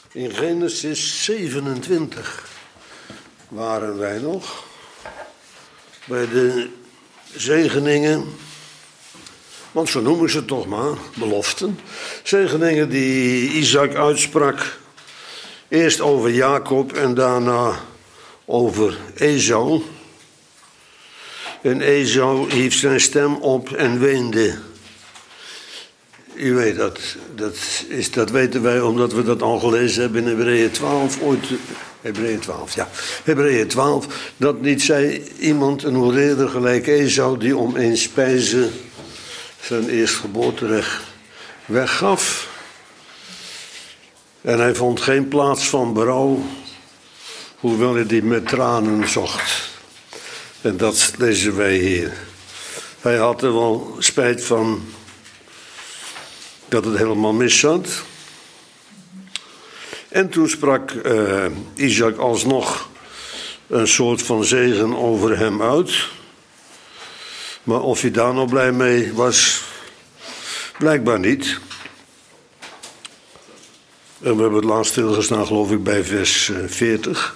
In Genesis 27 waren wij nog bij de zegeningen, want zo noemen ze het toch maar, beloften. Zegeningen die Isaac uitsprak, eerst over Jacob en daarna over Esau. En Esau hief zijn stem op en weende. U weet dat weten wij omdat we dat al gelezen hebben in Hebreeën 12. Hebreeën 12. Dat niet zij iemand een hoereerder gelijk Esau die om eens spijze zijn eerstgeboorterecht weggaf. En hij vond geen plaats van berouw, hoewel hij die met tranen zocht. En dat lezen wij hier. Hij had er wel spijt van dat het helemaal mis zat. En toen sprak Isaac alsnog een soort van zegen over hem uit. Maar of hij daar nou blij mee was, blijkbaar niet. En we hebben het laatst stilgestaan, geloof ik, bij vers 40.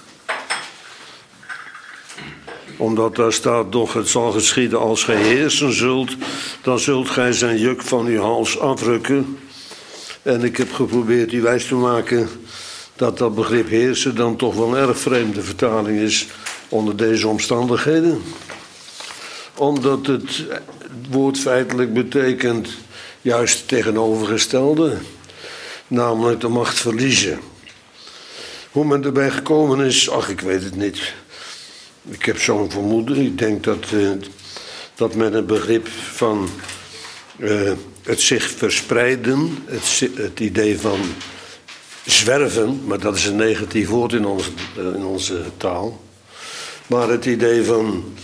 Omdat daar staat, doch het zal geschieden als gij heersen zult, dan zult gij zijn juk van uw hals afrukken. En ik heb geprobeerd u wijs te maken dat dat begrip heersen dan toch wel een erg vreemde vertaling is onder deze omstandigheden. Omdat het woord feitelijk betekent juist het tegenovergestelde, namelijk de macht verliezen. Hoe men erbij gekomen is, ach, ik weet het niet. Ik heb zo'n vermoeden. Ik denk dat men het begrip van het zich verspreiden, het idee van zwerven, maar dat is een negatief woord in onze taal. Maar het idee van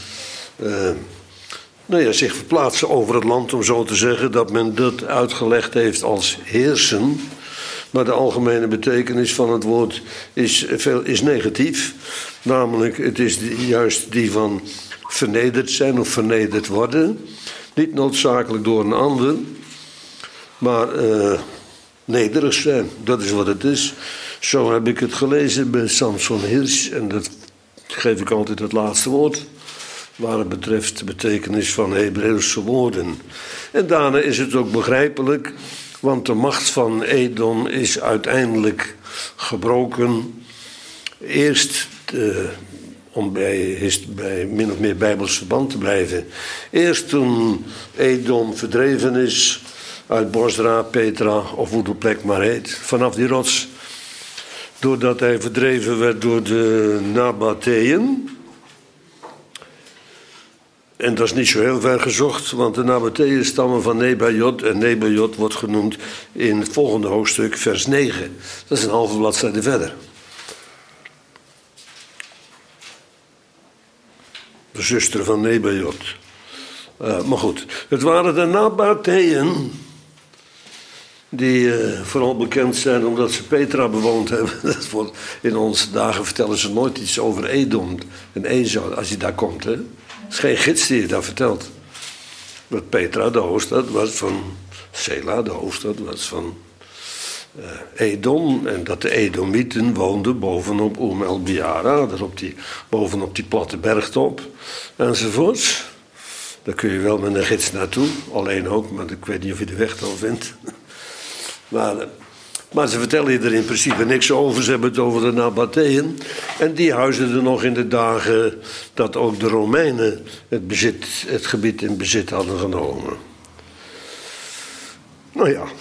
zich verplaatsen over het land, om zo te zeggen, dat men dat uitgelegd heeft als heersen. Maar de algemene betekenis van het woord is negatief. Namelijk, het is juist die van vernederd zijn of vernederd worden. Niet noodzakelijk door een ander, maar nederig zijn. Dat is wat het is. Zo heb ik het gelezen bij Samson Hirsch. En dat geef ik altijd het laatste woord, waar het betreft de betekenis van Hebreeuwse woorden. En daarna is het ook begrijpelijk, want de macht van Edom is uiteindelijk gebroken. Eerst, om bij min of meer bijbels verband te blijven. Eerst toen Edom verdreven is uit Bosra, Petra of hoe de plek maar heet, vanaf die rots. Doordat hij verdreven werd door de Nabatheeën. En dat is niet zo heel ver gezocht, want de Nabatheeën stammen van Nebajot. En Nebajot wordt genoemd in het volgende hoofdstuk, vers 9. Dat is een halve bladzijde verder. De zuster van Nebajot. Maar goed, het waren de Nabatheeën, die vooral bekend zijn omdat ze Petra bewoond hebben. In onze dagen vertellen ze nooit iets over Edom en Esau, als je daar komt, hè. Het is geen gids die je daar vertelt. Dat Petra, de hoofdstad, was van Sela, de hoofdstad, was van Edom. En dat de Edomieten woonden bovenop El-Biara, bovenop die platte bergtop, enzovoorts. Daar kun je wel met een gids naartoe, alleen ook, maar ik weet niet of je de weg dan vindt. Maar ze vertellen je er in principe niks over. Ze hebben het over de Nabatheeën. En die huisden er nog in de dagen dat ook de Romeinen het gebied in bezit hadden genomen. Nou ja,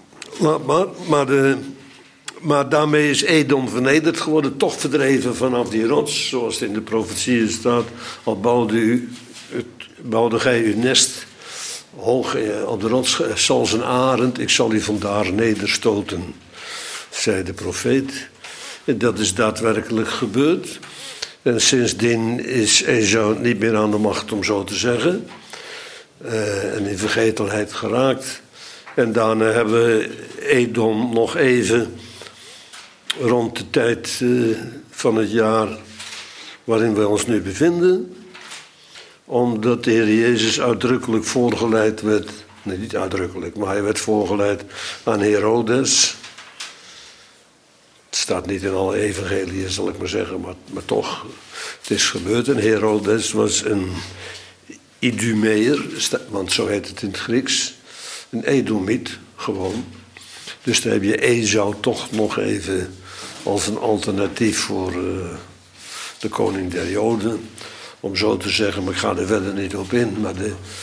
maar daarmee is Edom vernederd geworden, toch verdreven vanaf die rots. Zoals het in de profetieën staat, al bouwde gij uw nest hoog op de rots, zoals een arend, ik zal u vandaar nederstoten, zei de profeet. En dat is daadwerkelijk gebeurd. En sindsdien is Esau niet meer aan de macht, om zo te zeggen. En in vergetelheid geraakt. En daarna hebben we Edom nog even rond de tijd van het jaar waarin we ons nu bevinden, omdat de Heer Jezus uitdrukkelijk voorgeleid werd, nee, niet uitdrukkelijk, maar hij werd voorgeleid aan Herodes. staat niet in alle evangeliën, zal ik maar zeggen, maar toch. Het is gebeurd. En Herodes was een Idumeër, want zo heet het in het Grieks. Een Edomiet, gewoon. Dus dan heb je Esau toch nog even als een alternatief voor de koning der Joden. Om zo te zeggen, maar ik ga er verder niet op in. Maar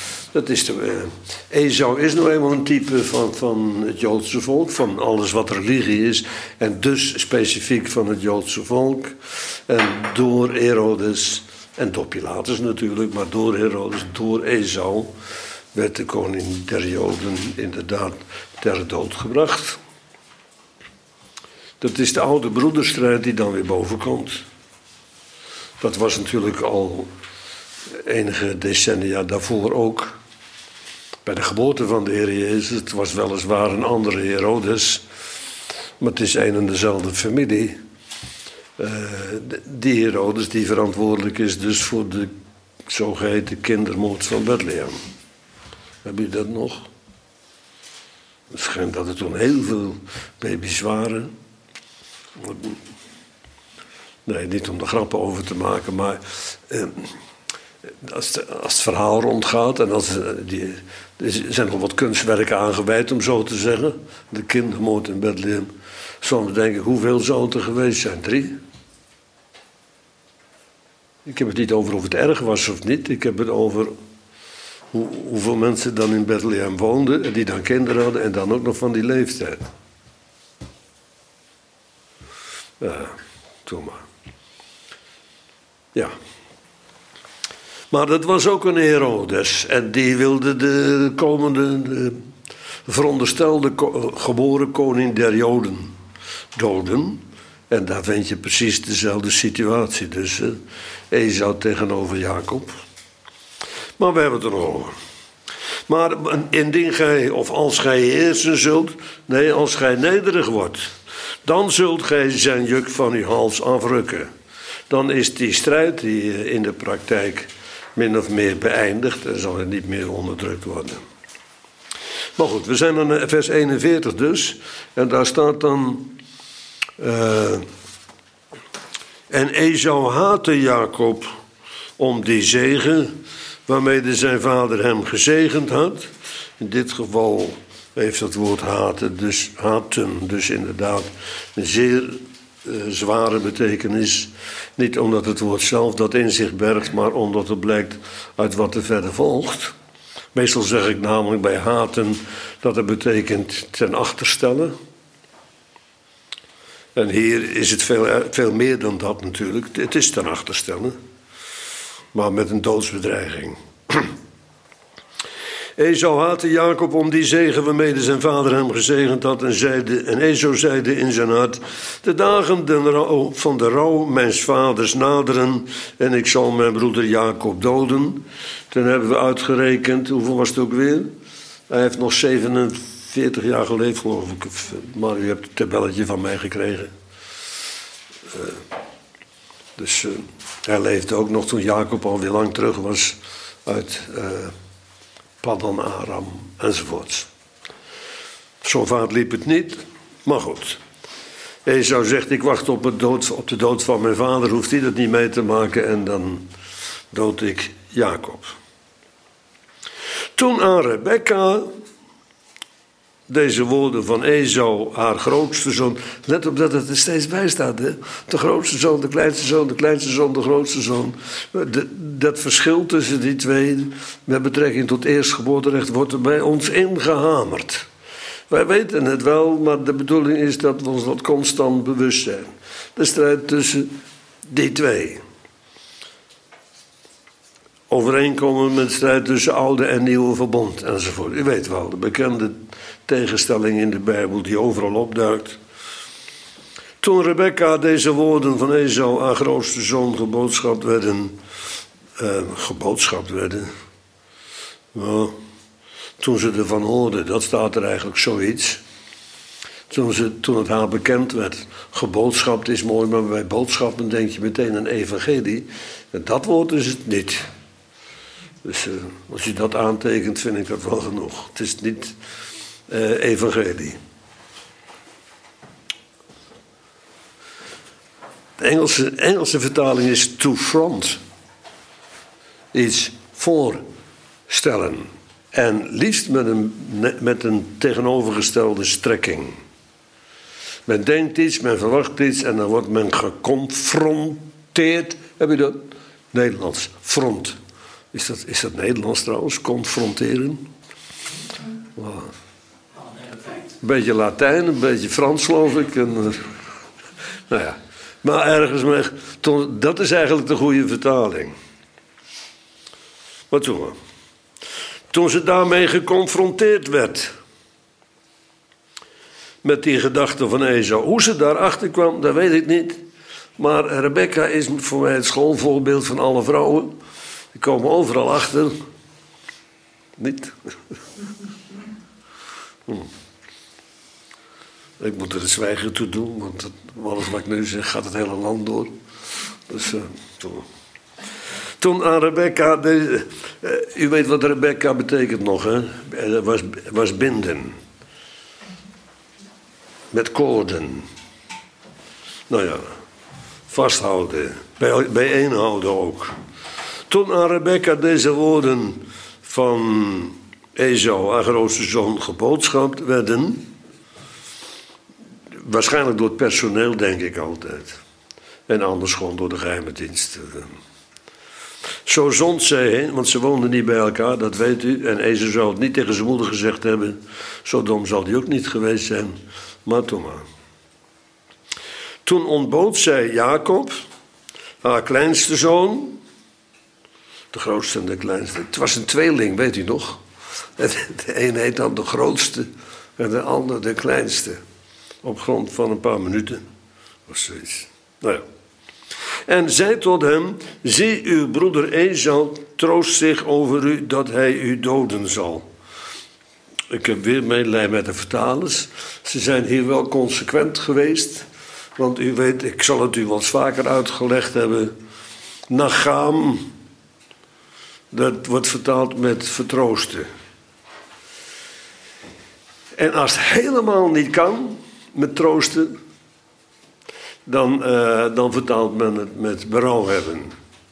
Esau is nou eenmaal een type van het Joodse volk. Van alles wat religie is. En dus specifiek van het Joodse volk. En door Herodes, en door Pilatus natuurlijk, maar door Herodes, door Esau, werd de koning der Joden inderdaad ter dood gebracht. Dat is de oude broederstrijd die dan weer bovenkomt. Dat was natuurlijk al enige decennia daarvoor ook. Bij de geboorte van de Heer Jezus. Het was weliswaar een andere Herodes. Maar het is een en dezelfde familie. Die Herodes die verantwoordelijk is dus voor de zogeheten kindermoord van Bethlehem. Heb je dat nog? Het schijnt dat er toen heel veel baby's waren. Nee, niet om er grappen over te maken, maar als het verhaal rondgaat en er zijn nog wat kunstwerken aangeweid, om zo te zeggen. De kindermoord in Bethlehem. Soms denk ik, hoeveel zou het er geweest zijn? 3? Ik heb het niet over of het erg was of niet. Ik heb het over hoeveel mensen dan in Bethlehem woonden en die dan kinderen hadden en dan ook nog van die leeftijd. Ja, doe maar. Ja. Maar dat was ook een Herodes. En die wilde de komende, veronderstelde geboren koning der Joden doden. En daar vind je precies dezelfde situatie. Dus Esau tegenover Jacob. Maar we hebben het er nog over. Maar indien gij, of als gij heersen zult, nee, als gij nederig wordt, dan zult gij zijn juk van uw hals afrukken. Dan is die strijd die in de praktijk min of meer beëindigd en zal er niet meer onderdrukt worden. Maar goed, we zijn aan vers 41 dus. En daar staat dan... en Esau haatte Jacob om die zegen waarmee zijn vader hem gezegend had. In dit geval heeft het woord haten dus inderdaad een zeer zware betekenis. Niet omdat het woord zelf dat in zich bergt, maar omdat het blijkt uit wat er verder volgt. Meestal zeg ik namelijk bij haten dat het betekent ten achterstellen. En hier is het veel meer dan dat natuurlijk. Het is ten achterstellen, maar met een doodsbedreiging. Esau haatte Jacob om die zegen waarmee zijn vader hem gezegend had. En Esau zeide in zijn hart: de dagen van de rouw mijns vaders naderen en ik zal mijn broeder Jacob doden. Toen hebben we uitgerekend, hoeveel was het ook weer? Hij heeft nog 47 jaar geleefd, geloof ik. Maar u hebt het tabelletje van mij gekregen. Dus hij leefde ook nog toen Jacob alweer lang terug was uit Paddan Aram enzovoorts. Zo vaart liep het niet, maar goed. Esau zegt, ik wacht op de dood van mijn vader, hoeft hij dat niet mee te maken en dan dood ik Jacob. Toen aan Rebekka deze woorden van Esau, haar grootste zoon. Let op dat het er steeds bij staat. Hè? De grootste zoon, de kleinste zoon, de kleinste zoon, de grootste zoon. Dat verschil tussen die twee met betrekking tot eerstgeboorterecht wordt er bij ons ingehamerd. Wij weten het wel, maar de bedoeling is dat we ons dat constant bewust zijn. De strijd tussen die twee. Overeenkomen met de strijd tussen oude en nieuwe verbond enzovoort. U weet wel, de bekende tegenstelling in de Bijbel die overal opduikt. Toen Rebekka deze woorden van Esau, haar grootste zoon, geboodschapt werden. Nou, toen ze ervan hoorde, dat staat er eigenlijk zoiets. Toen het haar bekend werd, geboodschapt is mooi, maar bij boodschappen denk je meteen aan evangelie. En dat woord is het niet. Dus als je dat aantekent, vind ik dat wel genoeg. Het is niet evangelie. De Engelse vertaling is to front. Iets voorstellen. En liefst met een tegenovergestelde strekking. Men denkt iets, men verwacht iets en dan wordt men geconfronteerd. Heb je dat? Nederlands. Front. Is dat Nederlands trouwens? Confronteren? Wow. Een beetje Latijn, een beetje Frans geloof ik. En, nou ja. Maar ergens mee. Dat is eigenlijk de goede vertaling. Wat doen we? Toen ze daarmee geconfronteerd werd. Met die gedachte van Esau. Hoe ze daarachter kwam, dat weet ik niet. Maar Rebecca is voor mij het schoolvoorbeeld van alle vrouwen. Die komen overal achter. Niet? Ik moet er een zwijgen toe doen, want alles wat ik nu zeg gaat het hele land door. Dus toen aan Rebecca, u weet wat Rebecca betekent nog, hè? Was binden. Met koorden. Nou ja, vasthouden, bijeenhouden ook. Toen aan Rebecca deze woorden van Esau, haar grootste zoon, geboodschapt werden, waarschijnlijk door het personeel, denk ik altijd. En anders gewoon door de geheime dienst. Zo zond zij heen, want ze woonden niet bij elkaar, dat weet u. En Esau zou het niet tegen zijn moeder gezegd hebben. Zo dom zal hij ook niet geweest zijn. Maar toen maar. Toen ontbood zij Jacob, haar kleinste zoon. De grootste en de kleinste. Het was een tweeling, weet u nog? De een heet dan de grootste en de ander de kleinste. Op grond van een paar minuten. Of zoiets. Nou ja. En zei tot hem: zie, uw broeder Esau troost zich over u dat hij u doden zal. Ik heb weer medelijden met de vertalers. Ze zijn hier wel consequent geweest. Want u weet, ik zal het u wel eens vaker uitgelegd hebben. Nacham, dat wordt vertaald met vertroosten. En als het helemaal niet kan met troosten, dan vertaalt men het met berouw hebben.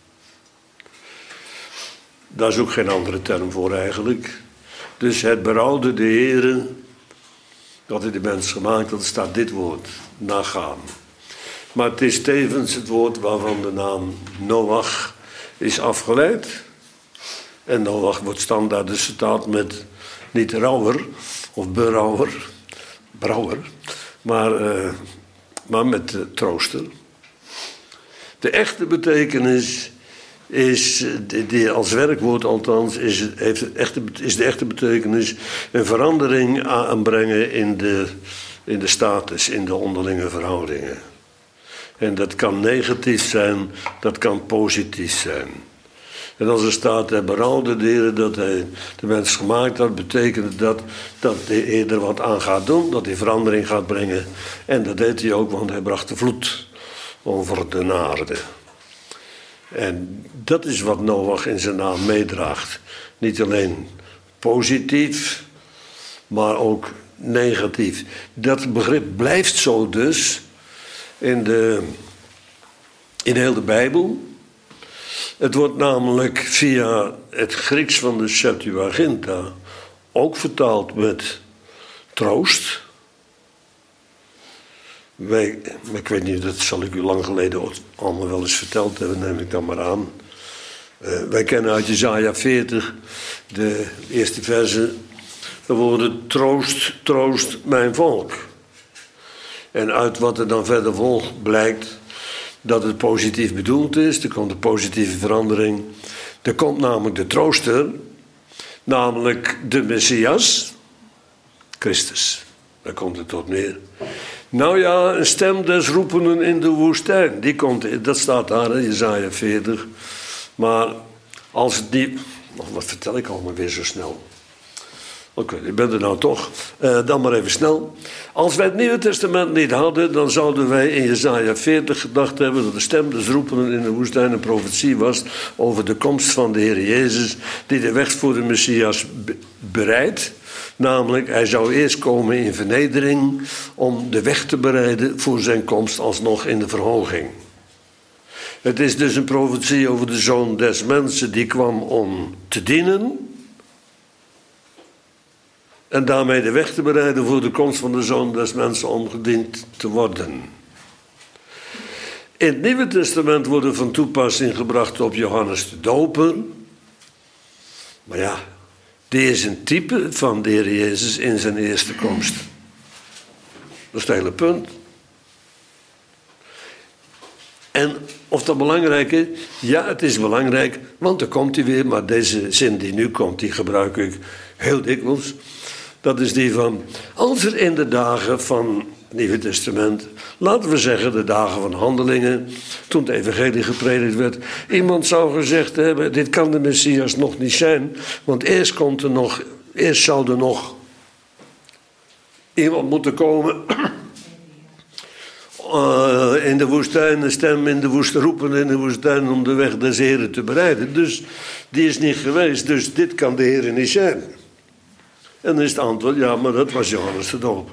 Daar is ook geen andere term voor eigenlijk. Dus het berouwde de Heere dat hij de mens gemaakt had, staat dit woord, nagaan. Maar het is tevens het woord waarvan de naam Noach is afgeleid. En Noach wordt standaard dus vertaald met niet rouwer of brouwer, maar met trooster. De echte betekenis is, die als werkwoord althans, is de echte betekenis een verandering aanbrengen in de status, in de onderlinge verhoudingen. En dat kan negatief zijn, dat kan positief zijn. En als er staat, hij berouwde de Heer dat hij de mens gemaakt had, betekent dat de Heer er wat aan gaat doen, dat hij verandering gaat brengen. En dat deed hij ook, want hij bracht de vloed over de aarde. En dat is wat Noach in zijn naam meedraagt. Niet alleen positief, maar ook negatief. Dat begrip blijft zo dus in heel de Bijbel. Het wordt namelijk via het Grieks van de Septuaginta ook vertaald met troost. Ik weet niet, dat zal ik u lang geleden allemaal wel eens verteld hebben, neem ik dan maar aan. Wij kennen uit Jesaja 40, de eerste verse, de woorden troost, troost mijn volk. En uit wat er dan verder volgt blijkt dat het positief bedoeld is. Er komt een positieve verandering. Er komt namelijk de trooster, namelijk de Messias, Christus. Daar komt het tot neer. Nou ja, een stem des roependen in de woestijn. Dat staat daar in Jesaja 40. Maar als het niet... wat vertel ik allemaal weer zo snel? Oké, ik ben er nou toch. Dan maar even snel. Als wij het Nieuwe Testament niet hadden, dan zouden wij in Jesaja 40 gedacht hebben dat de stem des roependen in de woestijn een profetie was over de komst van de Heer Jezus, die de weg voor de Messias bereidt. Namelijk, hij zou eerst komen in vernedering om de weg te bereiden voor zijn komst alsnog in de verhoging. Het is dus een profetie over de Zoon des Mensen die kwam om te dienen. En daarmee de weg te bereiden voor de komst van de Zoon des Mensen om gediend te worden. In het Nieuwe Testament worden van toepassing gebracht op Johannes de Doper. Maar ja, die is een type van de Heer Jezus in zijn eerste komst. Dat is het hele punt. En of dat belangrijk is? Ja, het is belangrijk, want dan komt hij weer. Maar deze zin die nu komt, die gebruik ik heel dikwijls. Dat is die van, als er in de dagen van het Nieuwe Testament, laten we zeggen de dagen van Handelingen, toen het evangelie gepredikt werd, iemand zou gezegd hebben, dit kan de Messias nog niet zijn, want eerst zou er nog iemand moeten komen in de woestijn, een stem in de woestijn, roepen in de woestijn om de weg des Heren te bereiden. Dus die is niet geweest, dus dit kan de Heer niet zijn. En dan is het antwoord, ja, maar dat was Johannes de Doper.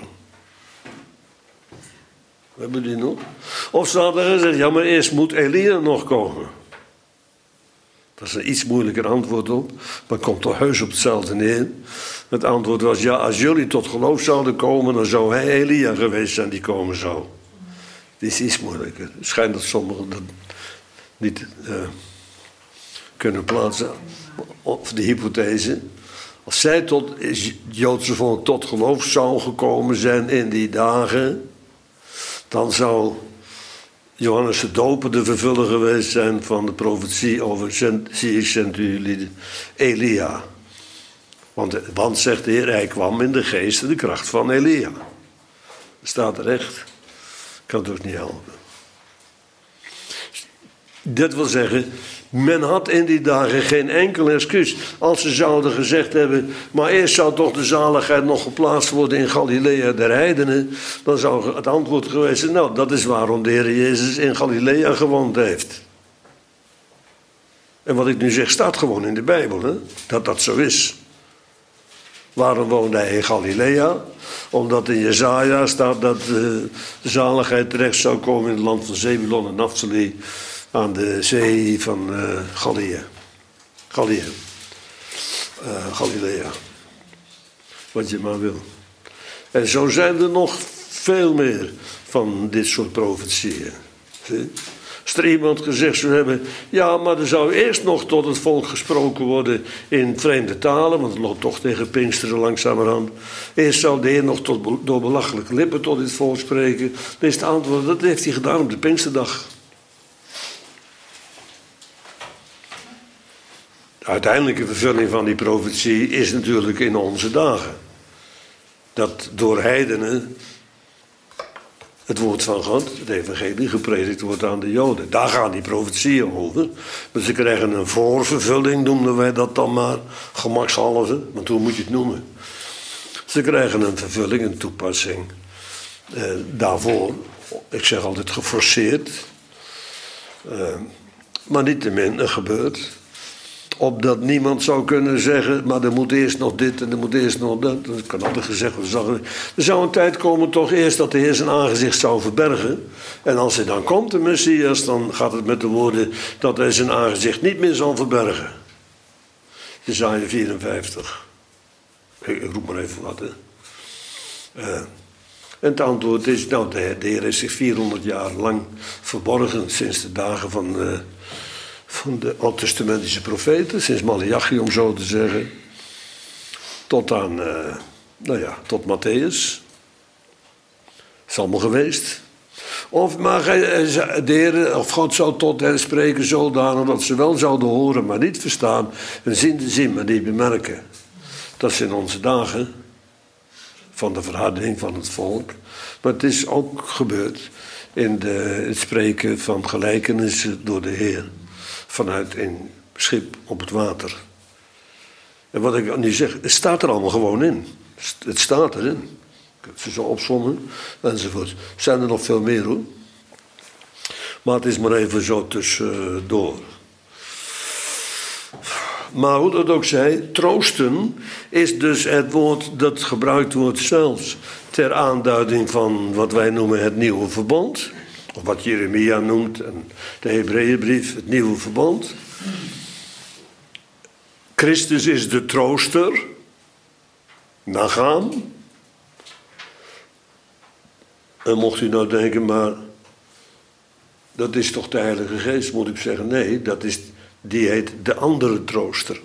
We hebben die nog. Of ze hadden gezegd, ja, maar eerst moet Elia nog komen. Dat is een iets moeilijker antwoord op, maar komt toch heus op hetzelfde neer. Het antwoord was, ja, als jullie tot geloof zouden komen, dan zou hij Elia geweest zijn die komen zou. Het is iets moeilijker. Het schijnt dat sommigen dat niet kunnen plaatsen. Of de hypothese. Als zij tot het Joodse volk tot geloof zou gekomen zijn in die dagen, dan zou Johannes de Doper de vervuller geweest zijn van de profetie over zie ik zend jullie Elia. Want zegt de Heer, hij kwam in de geest en de kracht van Elia. Dat staat er echt. Kan het ook niet helpen. Dat wil zeggen, men had in die dagen geen enkel excuus. Als ze zouden gezegd hebben, maar eerst zou toch de zaligheid nog geplaatst worden in Galilea der heidenen, dan zou het antwoord geweest zijn, nou, dat is waarom de Heer Jezus in Galilea gewoond heeft. En wat ik nu zeg, staat gewoon in de Bijbel, hè? Dat dat zo is. Waarom woonde hij in Galilea? Omdat in Jesaja staat dat de zaligheid terecht zou komen in het land van Zebulon en Naphtali, aan de zee van Galilea. Wat je maar wil. En zo zijn er nog veel meer van dit soort profetieën. Zie? Als er iemand gezegd zou hebben, ja, maar er zou eerst nog tot het volk gesproken worden in vreemde talen, want het loopt toch tegen Pinksteren langzamerhand. Eerst zou de Heer nog door belachelijke lippen tot dit volk spreken. Dan is het antwoord, dat heeft hij gedaan op de Pinksterdag. De uiteindelijke vervulling van die profetie is natuurlijk in onze dagen. Dat door heidenen het woord van God, het evangelie, gepredikt wordt aan de Joden. Daar gaan die profetieën over. Dus ze krijgen een voorvervulling, noemden wij dat dan maar, gemakshalve, want hoe moet je het noemen? Ze krijgen een vervulling, een toepassing. Daarvoor, ik zeg altijd geforceerd, maar niettemin, er gebeurt. Opdat niemand zou kunnen zeggen, maar er moet eerst nog dit en er moet eerst nog dat. Dat kan altijd gezegd worden. Er zou een tijd komen toch eerst dat de Heer zijn aangezicht zou verbergen. En als hij dan komt, de Messias, dan gaat het met de woorden dat hij zijn aangezicht niet meer zal verbergen. Jesaja 54. Ik roep maar even wat, hè. En het antwoord is, nou, de Heer heeft zich 400 jaar lang verborgen sinds de dagen van de Oud-testamentische profeten, sinds Maleachi om zo te zeggen, tot aan, tot Matthäus. Is allemaal geweest. Maar de Heer, of God zou tot hen spreken zodanig dat ze wel zouden horen, maar niet verstaan, en zien, maar niet bemerken. Dat is in onze dagen van de verharding van het volk. Maar het is ook gebeurd in het spreken van gelijkenissen door de Heer. Vanuit een schip op het water. En wat ik nu zeg, het staat er allemaal gewoon in. Het staat erin. Ik heb ze zo opzommen enzovoort. Er zijn er nog veel meer hoor. Maar het is maar even zo tussendoor. Maar hoe dat ook zij, troosten is dus het woord dat gebruikt wordt zelfs ter aanduiding van wat wij noemen het nieuwe verbond. Of wat Jeremia noemt, en de Hebreeënbrief, het nieuwe verbond. Christus is de trooster. Nacham. En mocht u nou denken, maar dat is toch de Heilige Geest, moet ik zeggen. Nee, die heet de andere trooster.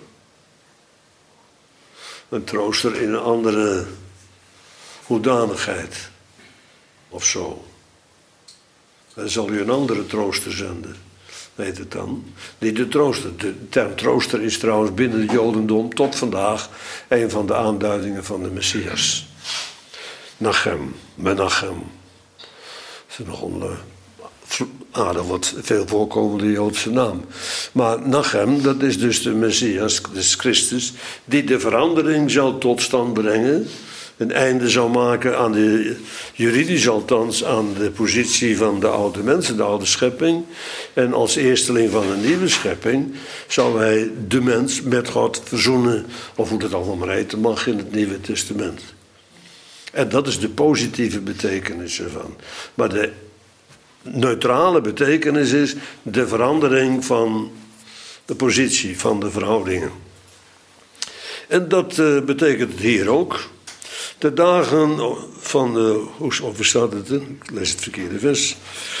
Een trooster in een andere hoedanigheid. Of zo. Dan zal u een andere trooster zenden. Weet het dan? Niet de trooster. De term trooster is trouwens binnen het Jodendom tot vandaag een van de aanduidingen van de Messias. Nachem, Menachem. Dat is nog een aardig wat veel voorkomende Joodse naam. Maar Nachem, dat is dus de Messias, dus Christus, die de verandering zal tot stand brengen. Een einde zou maken aan de, juridisch althans, aan de positie van de oude mensen, de oude schepping. En als eersteling van een nieuwe schepping zou hij de mens met God verzoenen, of hoe dat allemaal maar heten mag in het Nieuwe Testament. En dat is de positieve betekenis ervan. Maar de neutrale betekenis is de verandering van de positie, van de verhoudingen. En dat betekent het hier ook. De dagen van de... Hoe staat het? Ik lees het verkeerde vers.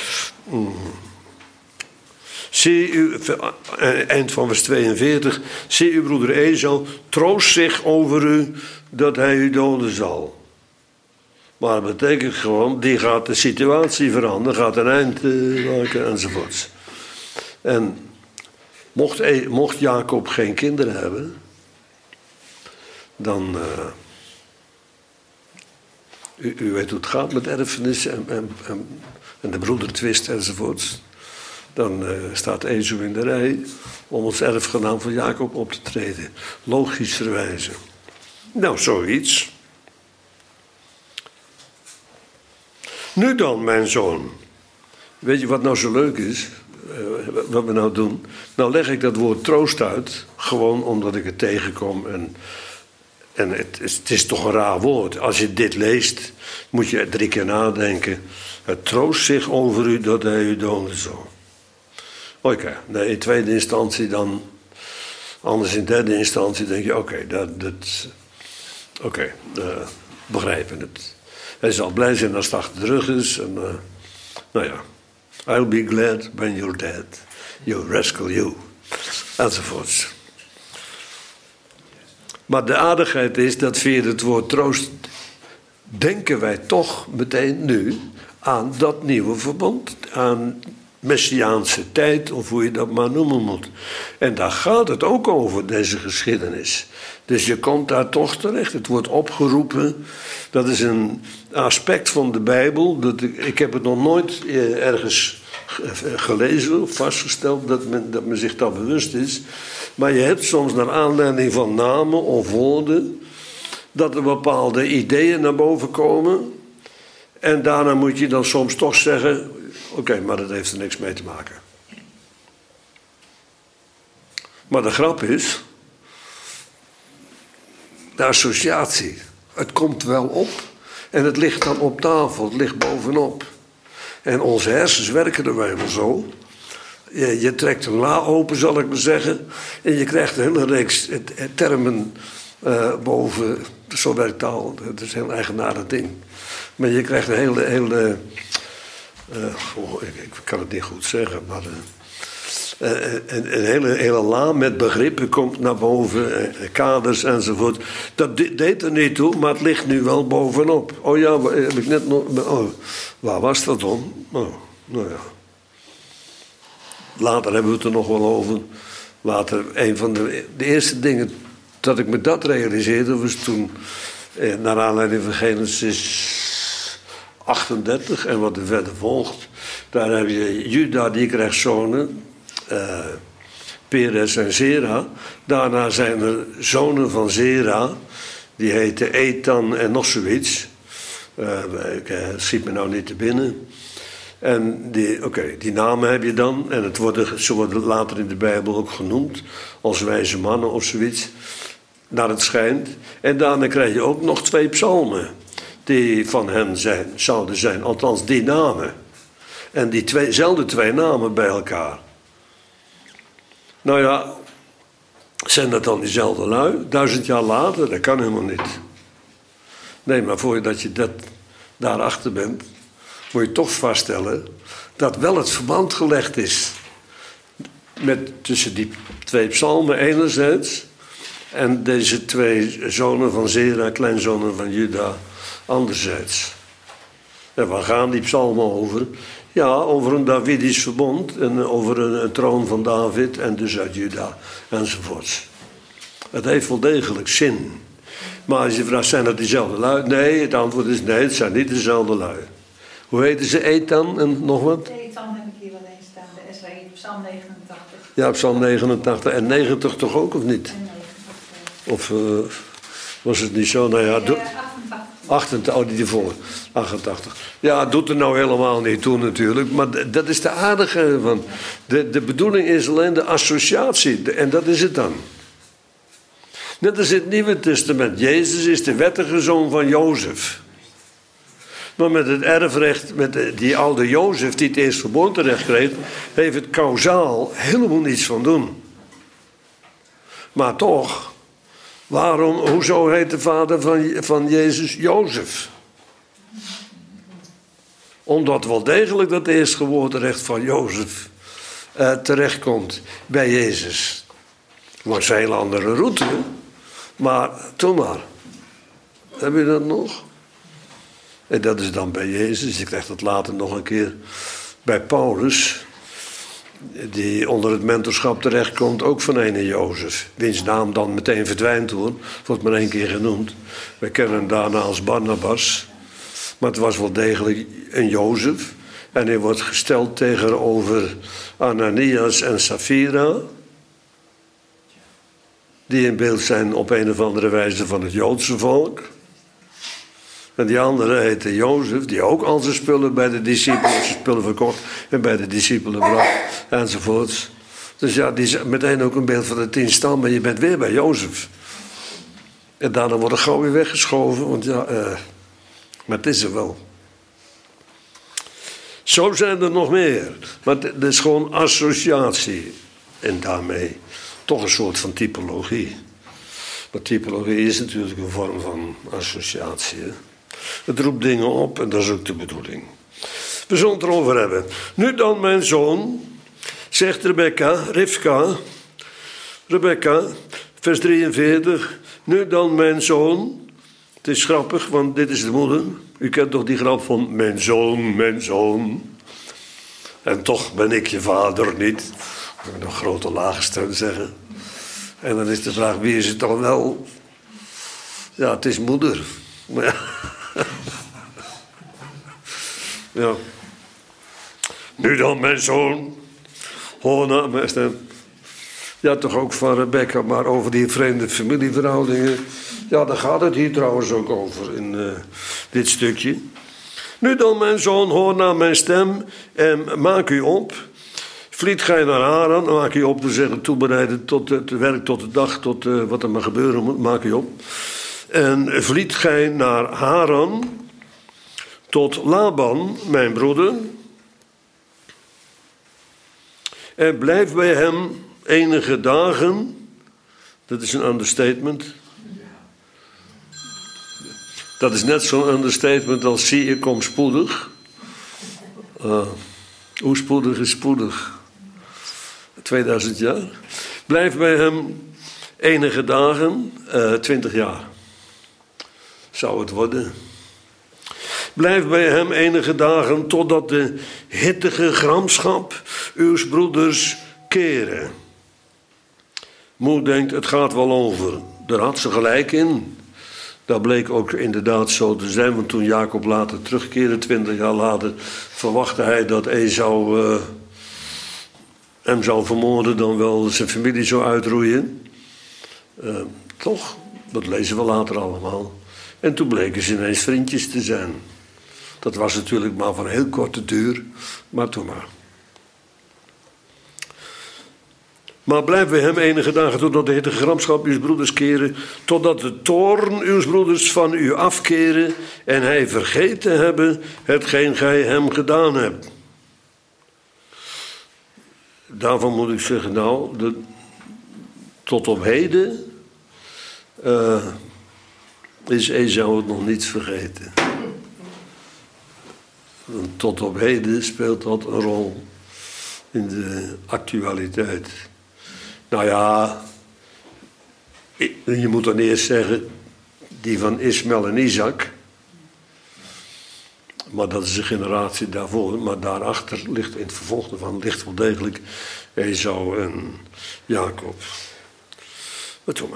Zie u, eind van vers 42. Zie uw broeder Esau, troost zich over u dat hij u doden zal. Maar dat betekent gewoon, die gaat de situatie veranderen, gaat een eind maken enzovoorts. En mocht Jacob geen kinderen hebben, dan... U weet hoe het gaat met erfenis en de broedertwist enzovoorts. Dan staat Esau in de rij om als erfgenaam van Jacob op te treden. Logischerwijze. Nou, zoiets. Nu dan, mijn zoon. Weet je wat nou zo leuk is? Wat we nou doen? Nou leg ik dat woord troost uit. Gewoon omdat ik het tegenkom. En het is toch een raar woord. Als je dit leest, moet je 3 keer nadenken. Het troost zich over u dat hij u doden zal. Oké, nee, in tweede instantie dan. Anders in derde instantie denk je, begrijpen het. Hij zal blij zijn als het achter de rug is. En, nou ja, I'll be glad when you're dead. You rescue you. Enzovoorts. Maar de aardigheid is dat via het woord troost denken wij toch meteen nu aan dat nieuwe verbond. Aan Messiaanse tijd, of hoe je dat maar noemen moet. En daar gaat het ook over, deze geschiedenis. Dus je komt daar toch terecht. Het wordt opgeroepen. Dat is een aspect van de Bijbel. Ik heb het nog nooit ergens gelezen of vastgesteld dat men zich daar bewust is. Maar je hebt soms naar aanleiding van namen of woorden dat er bepaalde ideeën naar boven komen. En daarna moet je dan soms toch zeggen, oké, maar dat heeft er niks mee te maken. Maar de grap is, de associatie. Het komt wel op en het ligt dan op tafel, het ligt bovenop. En onze hersens werken er wel zo. Je trekt een la open, zal ik maar zeggen. En je krijgt een hele reeks termen boven. Zo werkt taal. Het is een heel eigenaardig ding. Maar je krijgt een hele ik kan het niet goed zeggen, maar een hele la met begrippen komt naar boven, kaders enzovoort. Dat deed er niet toe, maar het ligt nu wel bovenop. Oh ja, heb ik net nog... Oh, waar was dat om? Oh, nou ja. Later hebben we het er nog wel over. Later, een van de eerste dingen dat ik me dat realiseerde, was toen, naar aanleiding van Genesis 38 en wat er verder volgt. Daar heb je Juda, die krijgt zonen, Perez en Zera. Daarna zijn er zonen van Zera, die heten Ethan en nog zoiets. Schiet me nou niet te binnen. En die namen heb je dan. En ze worden later in de Bijbel ook genoemd als wijze mannen of zoiets. Naar het schijnt. En daarna krijg je ook nog 2 psalmen die van hen zouden zijn. Althans, die namen. En diezelfde twee namen bij elkaar. Nou ja, zijn dat dan diezelfde lui? 1000 jaar later, dat kan helemaal niet. Nee, maar voordat je daarachter bent, moet je toch vaststellen dat wel het verband gelegd is tussen die twee psalmen enerzijds en deze twee zonen van Zera, kleinzonen van Juda, anderzijds. En waar gaan die psalmen over? Ja, over een Davidisch verbond en over een troon van David en dus uit Juda enzovoorts. Het heeft wel degelijk zin. Maar als je vraagt, zijn dat diezelfde lui? Nee, het antwoord is nee, het zijn niet dezelfde lui. Hoe heten ze? Ethan en nog wat? Ethan heb ik hier wel eens staan, de Esraïl, Psalm 89. Ja, Psalm 89 en 90 toch ook, of niet? En 90. Of was het niet zo? Nou ja, 88, oh, die voor. 88. Ja, het doet er nou helemaal niet toe natuurlijk. Maar dat is de aardige van. De bedoeling is alleen de associatie. En dat is het dan. Net als in het Nieuwe Testament. Jezus is de wettige zoon van Jozef. Maar met het erfrecht, met die oude Jozef die het eerstgeboorterecht kreeg, heeft het kausaal helemaal niets van doen. Maar toch, hoezo heet de vader van Jezus Jozef? Omdat wel degelijk dat eerstgeboorterecht van Jozef terechtkomt bij Jezus. Langs een hele andere route. Maar, toen maar. Heb je dat nog? En dat is dan bij Jezus. Ik krijg dat later nog een keer bij Paulus. Die onder het mentorschap terechtkomt, ook van ene Jozef. Wiens naam dan meteen verdwijnt hoor. Wordt maar 1 keer genoemd. Wij kennen hem daarna als Barnabas. Maar het was wel degelijk een Jozef. En hij wordt gesteld tegenover Ananias en Safira. Die in beeld zijn op een of andere wijze van het Joodse volk. En die andere heette Jozef, die ook al zijn spullen bij de discipelen, zijn spullen verkocht en bij de discipelen bracht, enzovoorts. Dus ja, die is meteen ook een beeld van de 10 stammen, je bent weer bij Jozef. En daarna wordt het gauw weer weggeschoven, want ja, maar het is er wel. Zo zijn er nog meer, maar het is gewoon associatie. En daarmee toch een soort van typologie. Maar typologie is natuurlijk een vorm van associatie. Hè? Het roept dingen op en dat is ook de bedoeling. We zullen het erover hebben. Nu dan, mijn zoon, zegt Rebecca, vers 43. Nu dan, mijn zoon. Het is grappig, want dit is de moeder. U kent toch die grap van mijn zoon, mijn zoon. En toch ben ik je vader niet. Ik moet een grote lage stem zeggen. En dan is de vraag, wie is het dan wel? Ja, het is moeder. Maar ja. Ja. Nu dan, mijn zoon. Hoor naar mijn stem. Ja, toch ook van Rebecca, maar over die vreemde familieverhoudingen. Ja, daar gaat het hier trouwens ook over in dit stukje. Nu dan, mijn zoon, hoor naar mijn stem en maak u op. Vliet gij naar Haran, maak u op te zeggen, toebereiden tot het werk, tot de dag, tot wat er maar gebeuren moet, maak u op. En vliet gij naar Haran, tot Laban, mijn broeder, en blijf bij hem enige dagen. Dat is een understatement. Dat is net zo'n understatement als zie je, kom spoedig. Hoe spoedig is spoedig? 2000 jaar. Blijf bij hem enige dagen, 20 jaar. Zou het worden. Blijf bij hem enige dagen totdat de hittige gramschap uws broeders keren. Moe denkt, het gaat wel over. Daar had ze gelijk in. Dat bleek ook inderdaad zo te zijn, want toen Jacob later terugkeerde, 20 jaar later, verwachtte hij dat Esau hem zou vermoorden, dan wel zijn familie zou uitroeien. Toch, dat lezen we later allemaal. En toen bleken ze ineens vriendjes te zijn. Dat was natuurlijk maar van heel korte duur, maar toen maar. Maar blijf bij hem enige dagen totdat de hittige gramschap uw broeders keren, totdat de toorn uw broeders van u afkeren en hij vergeten hebben hetgeen gij hem gedaan hebt. daarvan moet ik zeggen, nou, tot op heden is Esau het nog niet vergeten. Tot op heden speelt dat een rol in de actualiteit. Nou ja, je moet dan eerst zeggen, die van Ismaël en Isaac. Maar dat is een generatie daarvoor. Maar daarachter ligt, in het vervolg ervan, ligt wel degelijk Esau en Jacob. Wat doen we?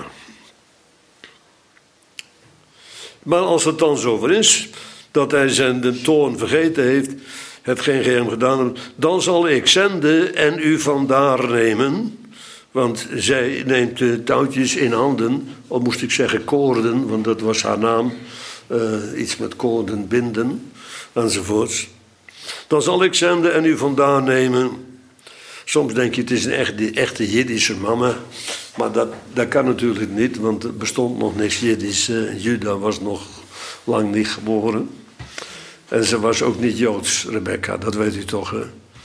Maar als het dan zover is, dat hij de toorn vergeten heeft, hetgeen gij hem gedaan hebt, dan zal ik zenden en u vandaar nemen. Want zij neemt de touwtjes in handen, of moest ik zeggen koorden, want dat was haar naam. Iets met koorden binden, enzovoorts. Dan zal ik zenden en u vandaar nemen. Soms denk je, het is een echte Jiddische mama. Maar dat kan natuurlijk niet, want er bestond nog niks Jiddisch. Juda was nog lang niet geboren. En ze was ook niet Joods, Rebecca, dat weet u toch, hè?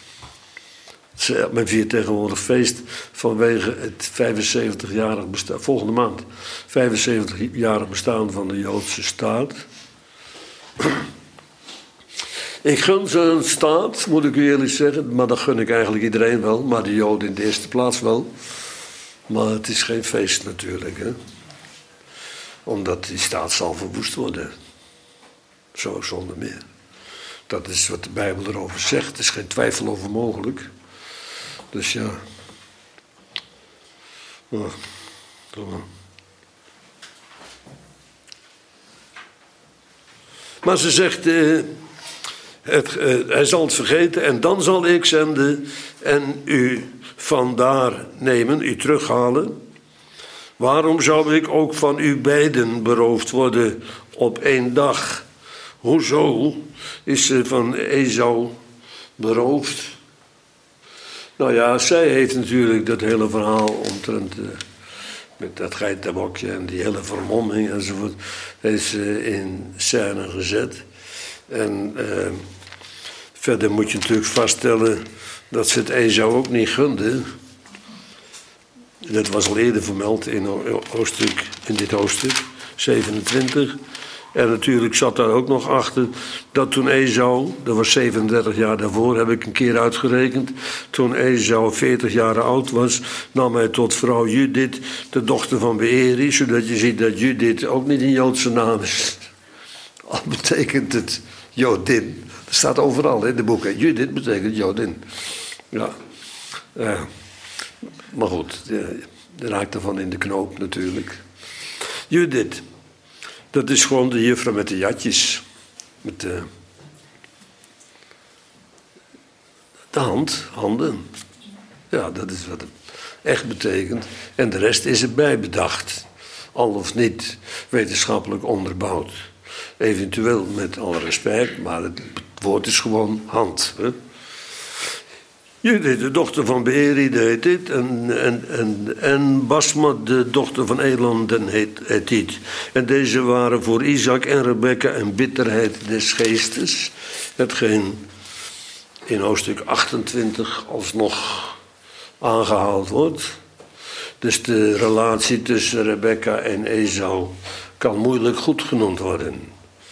Men viert tegenwoordig feest vanwege het 75-jarig bestaan, volgende maand, 75-jarig bestaan van de Joodse staat. Ik gun ze een staat, moet ik u eerlijk zeggen, maar dat gun ik eigenlijk iedereen wel, maar de Joden in de eerste plaats wel. Maar het is geen feest natuurlijk, hè? Omdat die staat zal verwoest worden. Zo zonder meer. Dat is wat de Bijbel erover zegt, er is geen twijfel over mogelijk. Dus ja. Maar ze zegt, hij zal het vergeten en dan zal ik zenden en u vandaar nemen, u terughalen. Waarom zou ik ook van u beiden beroofd worden op één dag? Hoezo is ze van Esau beroofd? Nou ja, zij heeft natuurlijk dat hele verhaal omtrent met dat geitenbokje en die hele vermomming enzovoort, heeft ze in scène gezet. En verder moet je natuurlijk vaststellen dat ze het Esau ook niet gunde. Dat was al eerder vermeld in dit hoofdstuk 27. En natuurlijk zat daar ook nog achter dat toen Esau, dat was 37 jaar daarvoor, heb ik een keer uitgerekend. Toen Esau 40 jaar oud was, nam hij tot vrouw Judith, de dochter van Beeri, zodat je ziet dat Judith ook niet een Joodse naam is. Al betekent het Jodin. Dat staat overal in de boeken. Judith betekent Jodin. Ja. Maar goed, je raakt ervan in de knoop natuurlijk. Judith. Dat is gewoon de juffrouw met de jatjes. Met de handen. Ja, dat is wat het echt betekent. En de rest is erbij bedacht. Al of niet wetenschappelijk onderbouwd. Eventueel met alle respect, maar het woord is gewoon hand. Hè? Judith, de dochter van Beeri, deed dit. En Basma, de dochter van Elan, den Hethiet. En deze waren voor Isaac en Rebecca een bitterheid des geestes. Hetgeen in hoofdstuk 28 alsnog aangehaald wordt. Dus de relatie tussen Rebecca en Esau kan moeilijk goed genoemd worden.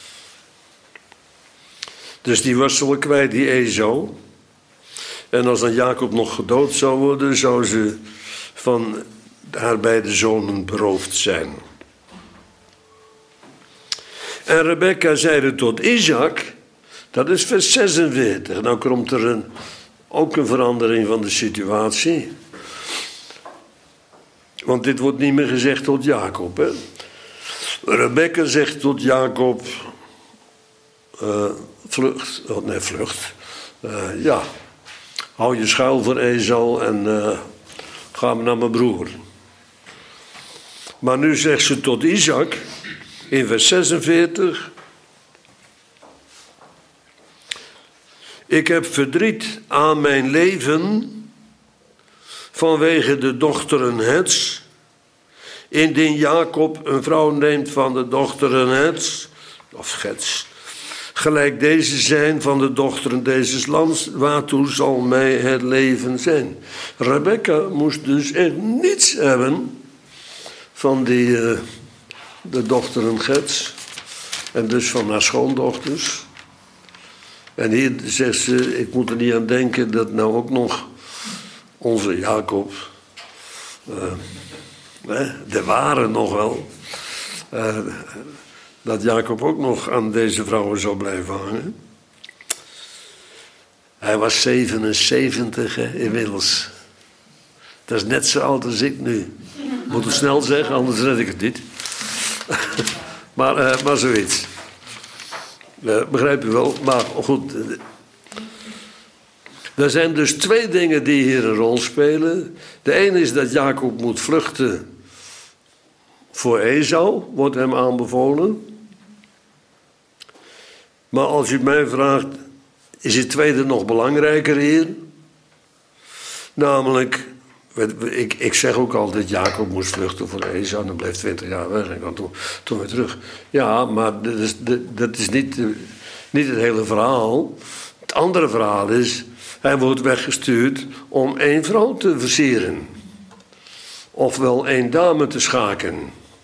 Dus die was wel kwijt, die Esau. En als dan Jacob nog gedood zou worden, zou ze van haar beide zonen beroofd zijn. En Rebecca zeide tot Isaac, dat is vers 46. Nou komt er ook een verandering van de situatie. Want dit wordt niet meer gezegd tot Jacob. Hè? Rebecca zegt tot Jacob, vlucht. Hou je schuil voor Esau en ga naar mijn broer. Maar nu zegt ze tot Isaac, in vers 46. Ik heb verdriet aan mijn leven vanwege de dochteren Hets. Indien Jacob een vrouw neemt van de dochteren Hets, of Gets, gelijk deze zijn van de dochteren dezes lands, waartoe zal mij het leven zijn. Rebekka moest dus echt niets hebben van de dochteren Gets en dus van haar schoondochters. En hier zegt ze, ik moet er niet aan denken dat nou ook nog onze Jacob, de ware nog wel, dat Jacob ook nog aan deze vrouwen zou blijven hangen. Hij was 77 inmiddels. Dat is net zo oud als ik nu. Moet het snel zeggen, anders red ik het niet. maar zoiets. Begrijp je wel? Maar goed. Er zijn dus twee dingen die hier een rol spelen. De ene is dat Jacob moet vluchten voor Esau, wordt hem aanbevolen. Maar als u mij vraagt, is het tweede nog belangrijker hier? Namelijk, ik zeg ook altijd, Jacob moest vluchten voor Esau, dan bleef 20 jaar weg en kwam toen weer terug. Ja, maar dat is niet het hele verhaal. Het andere verhaal is, hij wordt weggestuurd om 1 vrouw te versieren. Ofwel 1 dame te schaken.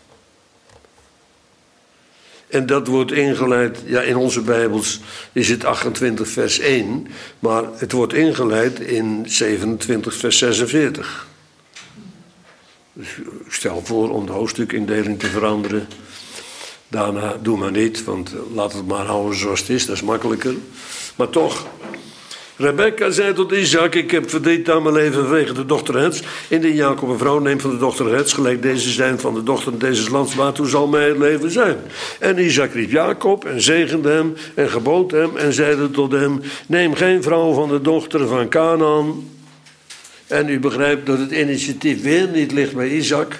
En dat wordt ingeleid, ja, in onze Bijbels is het 28 vers 1, maar het wordt ingeleid in 27 vers 46. Dus stel voor om de hoofdstukindeling te veranderen. Daarna doe maar niet, want laat het maar houden zoals het is, dat is makkelijker. Maar toch, Rebekka zei tot Isaac, ik heb verdriet aan mijn leven vanwege de dochter Hets. Indien Jacob een vrouw neemt van de dochter Hets, gelijk deze zijn van de dochter deze lands, waartoe zal mij het leven zijn? En Isaac riep Jacob en zegende hem en gebood hem en zeide tot hem, neem geen vrouw van de dochter van Canaan. En u begrijpt dat het initiatief weer niet ligt bij Isaac.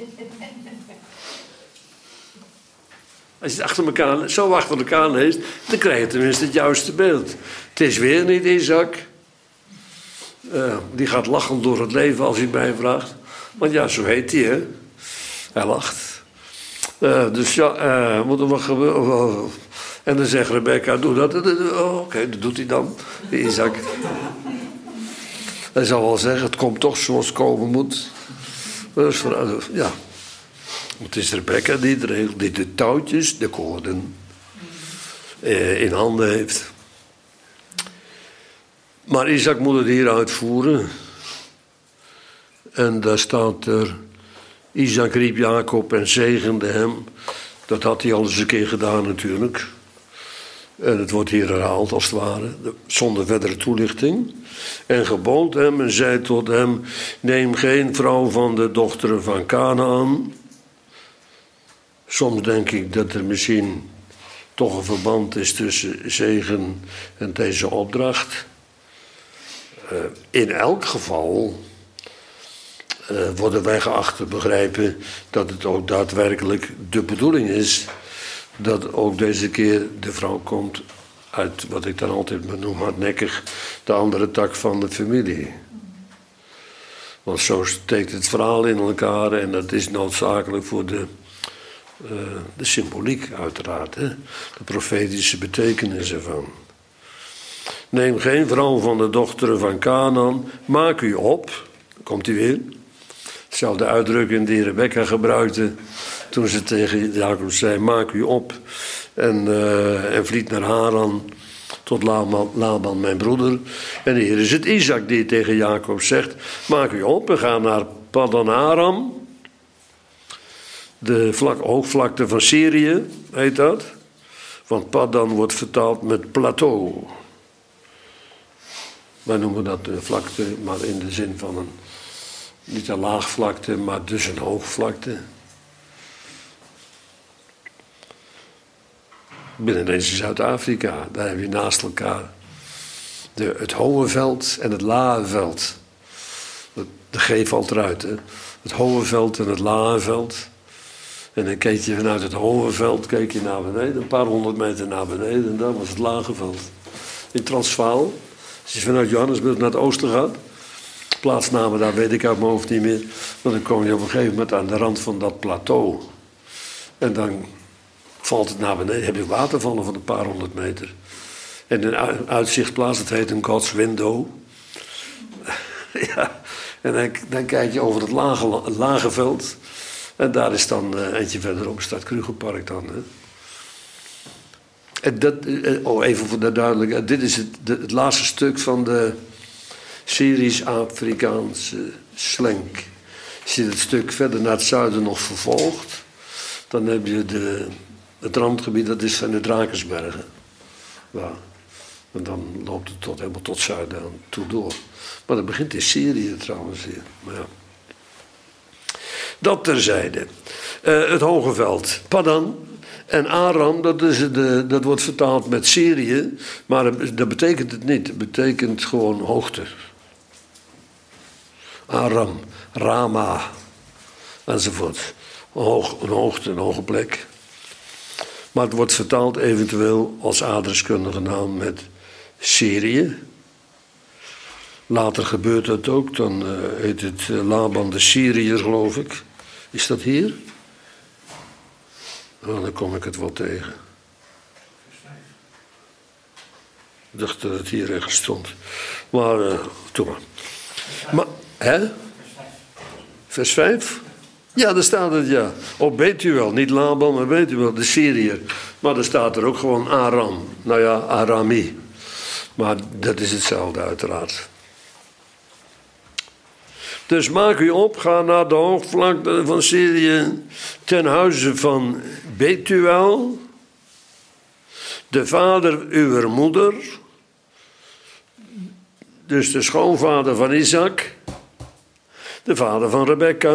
Als je het zo achter elkaar leest, dan krijg je tenminste het juiste beeld. Het is weer niet Isaac. Die gaat lachend door het leven als hij het mij vraagt. Want ja, zo heet hij, hè. Hij lacht. Dus ja, moet er wat gebeuren. En dan zegt Rebekka, doe dat. Oké, dat doet hij dan, Isaac. Hij zou wel zeggen, het komt toch zoals het komen moet. Dus, ja. Het is Rebekka die het regelt, die de touwtjes, de koorden, in handen heeft. Maar Isaac moet het hier uitvoeren. En daar staat er, Isaac riep Jacob en zegende hem. Dat had hij al eens een keer gedaan natuurlijk. En het wordt hier herhaald als het ware, zonder verdere toelichting. En gebood hem en zei tot hem, neem geen vrouw van de dochteren van Canaan. Soms denk ik dat er misschien toch een verband is tussen zegen en deze opdracht. In elk geval worden wij geacht te begrijpen dat het ook daadwerkelijk de bedoeling is dat ook deze keer de vrouw komt uit wat ik dan altijd benoem hardnekkig, de andere tak van de familie. Want zo steekt het verhaal in elkaar en dat is noodzakelijk voor de symboliek uiteraard, hè? De profetische betekenis ervan. Neem geen vrouw van de dochteren van Canaan, maak u op, komt hij weer. Hetzelfde uitdrukking die Rebekka gebruikte toen ze tegen Jacob zei, maak u op en vliet naar Haran tot Laban mijn broeder. En hier is het Isaac die tegen Jacob zegt, maak u op en ga naar Paddan Aram. De hoogvlakte van Syrië heet dat. Want Paddan wordt vertaald met plateau. Wij noemen dat de vlakte, maar in de zin van niet een laagvlakte, maar dus een hoogvlakte. Binnen deze Zuid-Afrika, daar heb je naast elkaar het hoge veld en het lage veld. De G valt eruit, hè. Het hoge veld en het lage veld. En dan keek je vanuit het hoge veld naar beneden, een paar 100 meter naar beneden, en daar was het lage veld. In Transvaal, als je vanuit Johannesburg naar het oosten gaat, plaatsnamen daar weet ik uit mijn hoofd niet meer, maar dan kom je op een gegeven moment aan de rand van dat plateau. En dan valt het naar beneden. Heb je watervallen van een paar 100 meter. En een uitzichtplaats, het heet een God's Window. Ja, en dan kijk je over het lage veld. En daar is dan eentje verderop staat Krugerpark dan. Hè. En dat, even voor de duidelijkheid. Dit is het laatste stuk van de Syrisch-Afrikaanse slang. Als je het stuk verder naar het zuiden nog vervolgt, dan heb je het randgebied, dat is van de Drakensbergen. Ja. En dan loopt het helemaal tot zuiden aan toe door. Maar dat begint in Syrië trouwens hier. Maar ja. Dat terzijde. Het Hoge Veld. Padan en Aram, dat wordt vertaald met Syrië. Maar dat betekent het niet. Het betekent gewoon hoogte. Aram, Rama, enzovoort. Een hoogte, een hoge plek. Maar het wordt vertaald eventueel als adreskundige naam met Syrië. Later gebeurt dat ook. Dan heet het Laban de Syriër, geloof ik. Is dat hier? Oh, dan kom ik het wel tegen. Ik dacht dat het hier ergens stond. Maar, doe maar. Maar, hè? Vers 5? Ja, daar staat het, ja. Op Betuel, niet Laban, maar Betuel, de Syriër. Maar er staat er ook gewoon Aram. Nou ja, Arami. Maar dat is hetzelfde uiteraard. Dus maak u op, ga naar de hoogvlakte van Syrië ten huize van Betuel, de vader uwer moeder, dus de schoonvader van Isaac, de vader van Rebekka.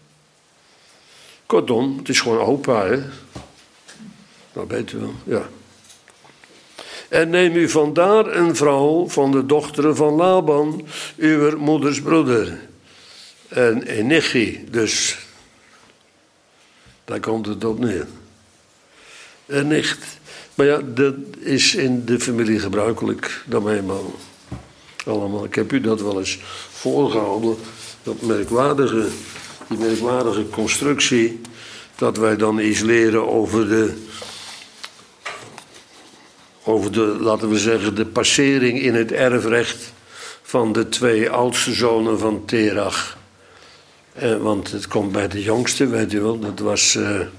Kortom, het is gewoon opa, hè? Nou, Betuel, ja. En neem u vandaar een vrouw van de dochteren van Laban, uw moeders broeder. En Enichi, dus daar komt het op neer. Een nicht. Maar ja, dat is in de familie gebruikelijk, dat eenmaal allemaal. Ik heb u dat wel eens voorgehouden, die merkwaardige constructie, dat wij dan iets leren over de, laten we zeggen, de passering in het erfrecht van de 2 oudste zonen van Terach. Want het komt bij de jongste, weet u wel, dat was...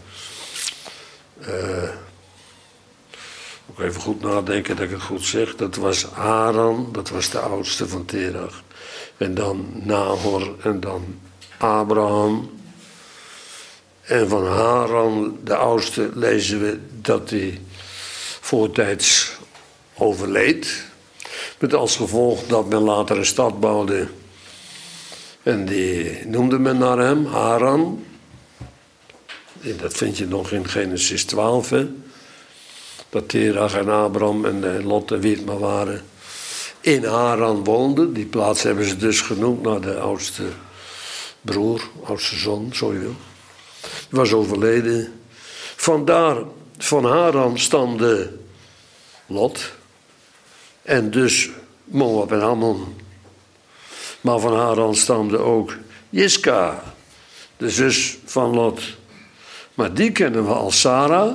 ook even goed nadenken dat ik het goed zeg. Dat was Haran, dat was de oudste van Terach. En dan Nahor en dan Abraham. En van Haran, de oudste, lezen we dat hij voortijds overleed. Met als gevolg dat men later een stad bouwde. En die noemde men naar hem, Haran. En dat vind je nog in Genesis 12, hè? Dat Terach en Abraham en Lot en wie het maar waren in Haran woonden. Die plaats hebben ze dus genoemd naar de oudste broer, oudste zoon, zo je wil. Die was overleden. Vandaar, van Haran stamde Lot. En dus Moab en Ammon. Maar van Haran stamde ook Jiska, de zus van Lot. Maar die kennen we als Sarah.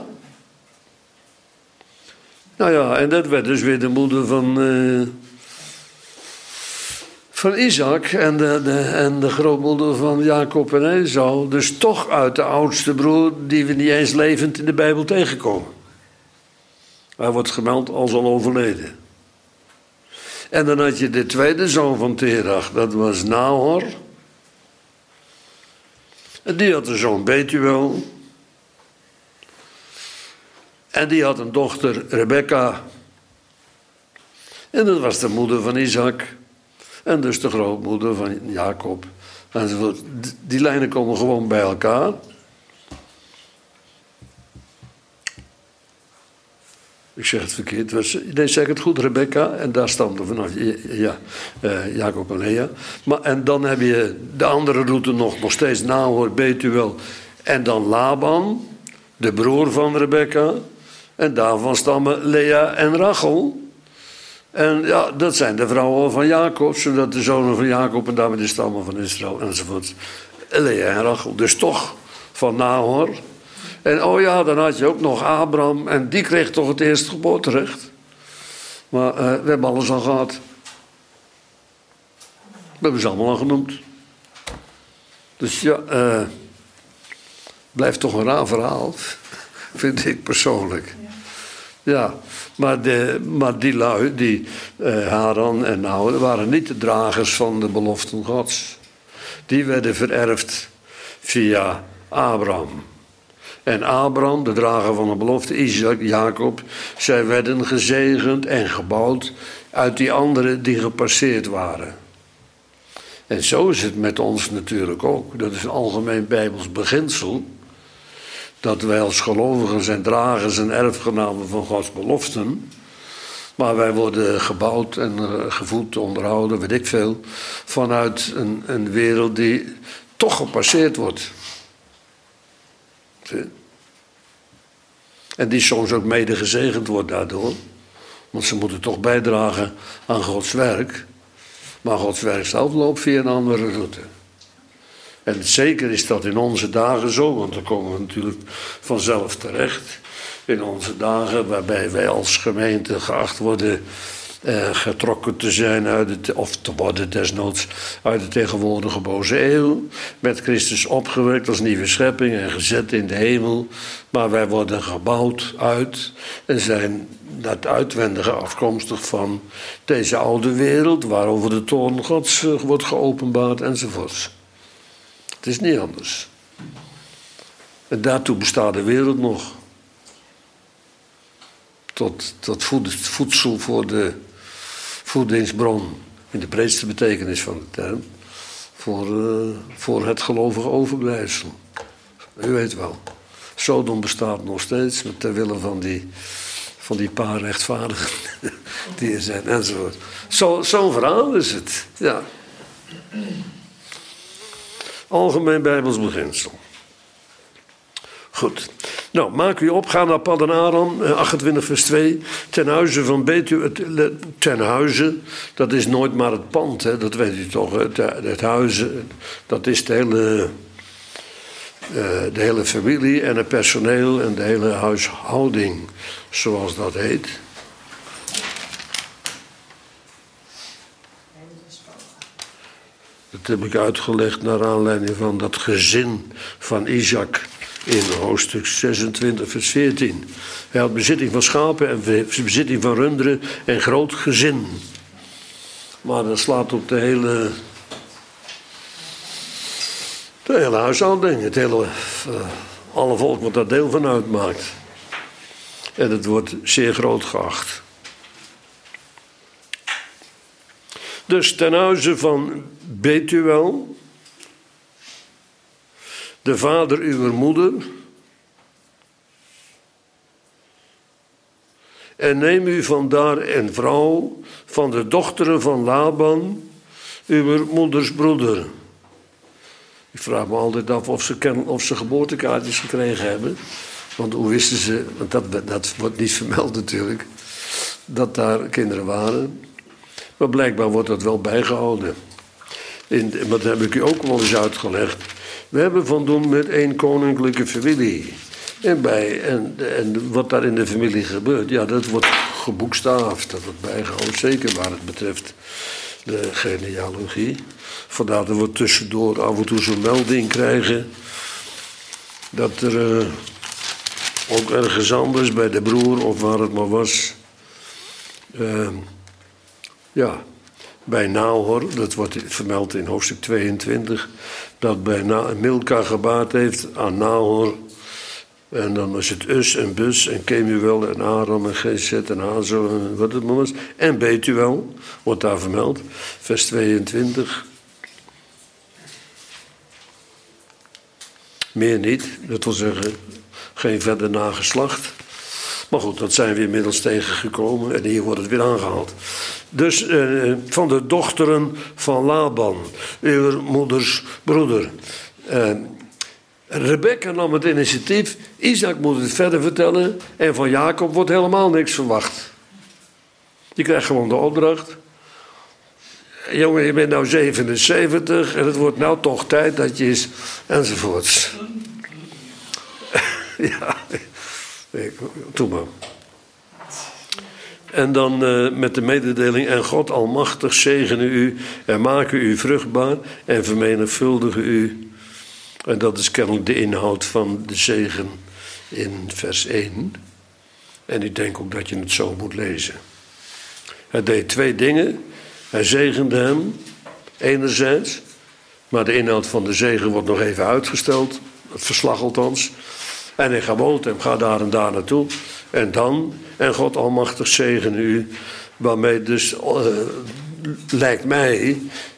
Nou ja, en dat werd dus weer de moeder van Isaac en de grootmoeder van Jacob en Esau. Dus toch uit de oudste broer die we niet eens levend in de Bijbel tegenkomen. Hij wordt gemeld als al overleden. En dan had je de tweede zoon van Terach, dat was Nahor. En die had een zoon Betuel. En die had een dochter, Rebekka. En dat was de moeder van Isaac. En dus de grootmoeder van Jacob. Enzovoort. Die lijnen komen gewoon bij elkaar. Ik zeg het verkeerd. Nee, zeg ik het goed, Rebekka. En daar stamde vanaf Jacob en Lea. En dan heb je de andere route nog steeds Nahor, Betuel. En dan Laban, de broer van Rebekka. En daarvan stammen Lea en Rachel. En ja, dat zijn de vrouwen van Jacob, zodat de zonen van Jacob en daarmee de stammen van Israël enzovoort. Lea en Rachel. Dus toch van Nahor. En oh ja, dan had je ook nog Abraham. En die kreeg toch het eerste geboorterecht. Maar we hebben alles al gehad. We hebben ze allemaal al genoemd. Dus ja, blijft toch een raar verhaal. Vind ik persoonlijk. Ja, maar die lui, die Haran en Noach, waren niet de dragers van de beloften Gods. Die werden vererfd via Abraham. En Abraham, de drager van de belofte, Isaac, Jacob, zij werden gezegend en gebouwd uit die anderen die gepasseerd waren. En zo is het met ons natuurlijk ook. Dat is een algemeen Bijbels beginsel. Dat wij als gelovigen zijn dragers en erfgenamen van Gods beloften. Maar wij worden gebouwd en gevoed, onderhouden, weet ik veel. Vanuit een wereld die toch gepasseerd wordt. Zie? En die soms ook mede gezegend wordt daardoor. Want ze moeten toch bijdragen aan Gods werk. Maar Gods werk zelf loopt via een andere route. En zeker is dat in onze dagen zo, want dan komen we natuurlijk vanzelf terecht. In onze dagen waarbij wij als gemeente geacht worden getrokken te zijn of te worden desnoods uit de tegenwoordige boze eeuw. Met Christus opgewekt als nieuwe schepping en gezet in de hemel. Maar wij worden gebouwd uit en zijn dat uitwendige afkomstig van deze oude wereld, waarover de toorn Gods wordt geopenbaard enzovoorts. Het is niet anders. En daartoe bestaat de wereld nog. Tot voedsel voor de voedingsbron, in de breedste betekenis van de term, voor het gelovige overblijfsel. U weet wel, Sodom bestaat nog steeds, ter wille van die paar rechtvaardigen die er zijn, enzovoort. Zo'n verhaal is het, ja. Algemeen Bijbels beginsel. Goed. Nou, maak u op, ga naar Paddan Aram, 28 vers 2. Ten huize van Betuel, ten huize, dat is nooit maar het pand, hè, dat weet u toch. Het huizen, dat is de hele familie en het personeel en de hele huishouding, zoals dat heet. Dat heb ik uitgelegd naar aanleiding van dat gezin van Isaac in hoofdstuk 26 vers 14. Hij had bezitting van schapen en bezitting van runderen en groot gezin. Maar dat slaat op de hele huishouding, alle volk wat daar deel van uitmaakt. En het wordt zeer groot geacht. Dus ten huize van Betuel, de vader uw moeder, en neem u vandaar een vrouw van de dochteren van Laban, uw moeders broeder. Ik vraag me altijd af of ze geboortekaartjes gekregen hebben. Want hoe wisten ze, want dat wordt niet vermeld natuurlijk, dat daar kinderen waren. Maar blijkbaar wordt dat wel bijgehouden. Dat heb ik u ook wel eens uitgelegd. We hebben van doen met één koninklijke familie. En wat daar in de familie gebeurt, ja, dat wordt geboekstaafd. Dat wordt bijgehouden, zeker waar het betreft de genealogie. Vandaar dat we tussendoor af en toe zo'n melding krijgen dat er ook ergens anders bij de broer of waar het maar was, bij Nahor, dat wordt vermeld in hoofdstuk 22, dat bij Milka gebaard heeft aan Nahor. En dan is het Us en Bus en Kemuel en Aram en Gezet en Hazo en wat het maar was. En Betuel, wordt daar vermeld, vers 22. Meer niet, dat wil zeggen, geen verder nageslacht. Maar goed, dat zijn we inmiddels tegengekomen en hier wordt het weer aangehaald. Dus van de dochteren van Laban, uw moeders broeder. Rebecca nam het initiatief, Isaac moet het verder vertellen en van Jacob wordt helemaal niks verwacht. Die krijgt gewoon de opdracht. Jongen, je bent nou 77 en het wordt nou toch tijd dat je is, enzovoorts. Ja, doe maar. En dan met de mededeling: en God almachtig zegene u en make u vruchtbaar en vermenigvuldige u. En dat is kennelijk de inhoud van de zegen in vers 1. En ik denk ook dat je het zo moet lezen. Hij deed 2 dingen. Hij zegende hem, enerzijds. Maar de inhoud van de zegen wordt nog even uitgesteld. Het verslag althans. En hij gebood hem: ga daar en daar naartoe. En dan, en God almachtig zegene u. Waarmee dus, lijkt mij,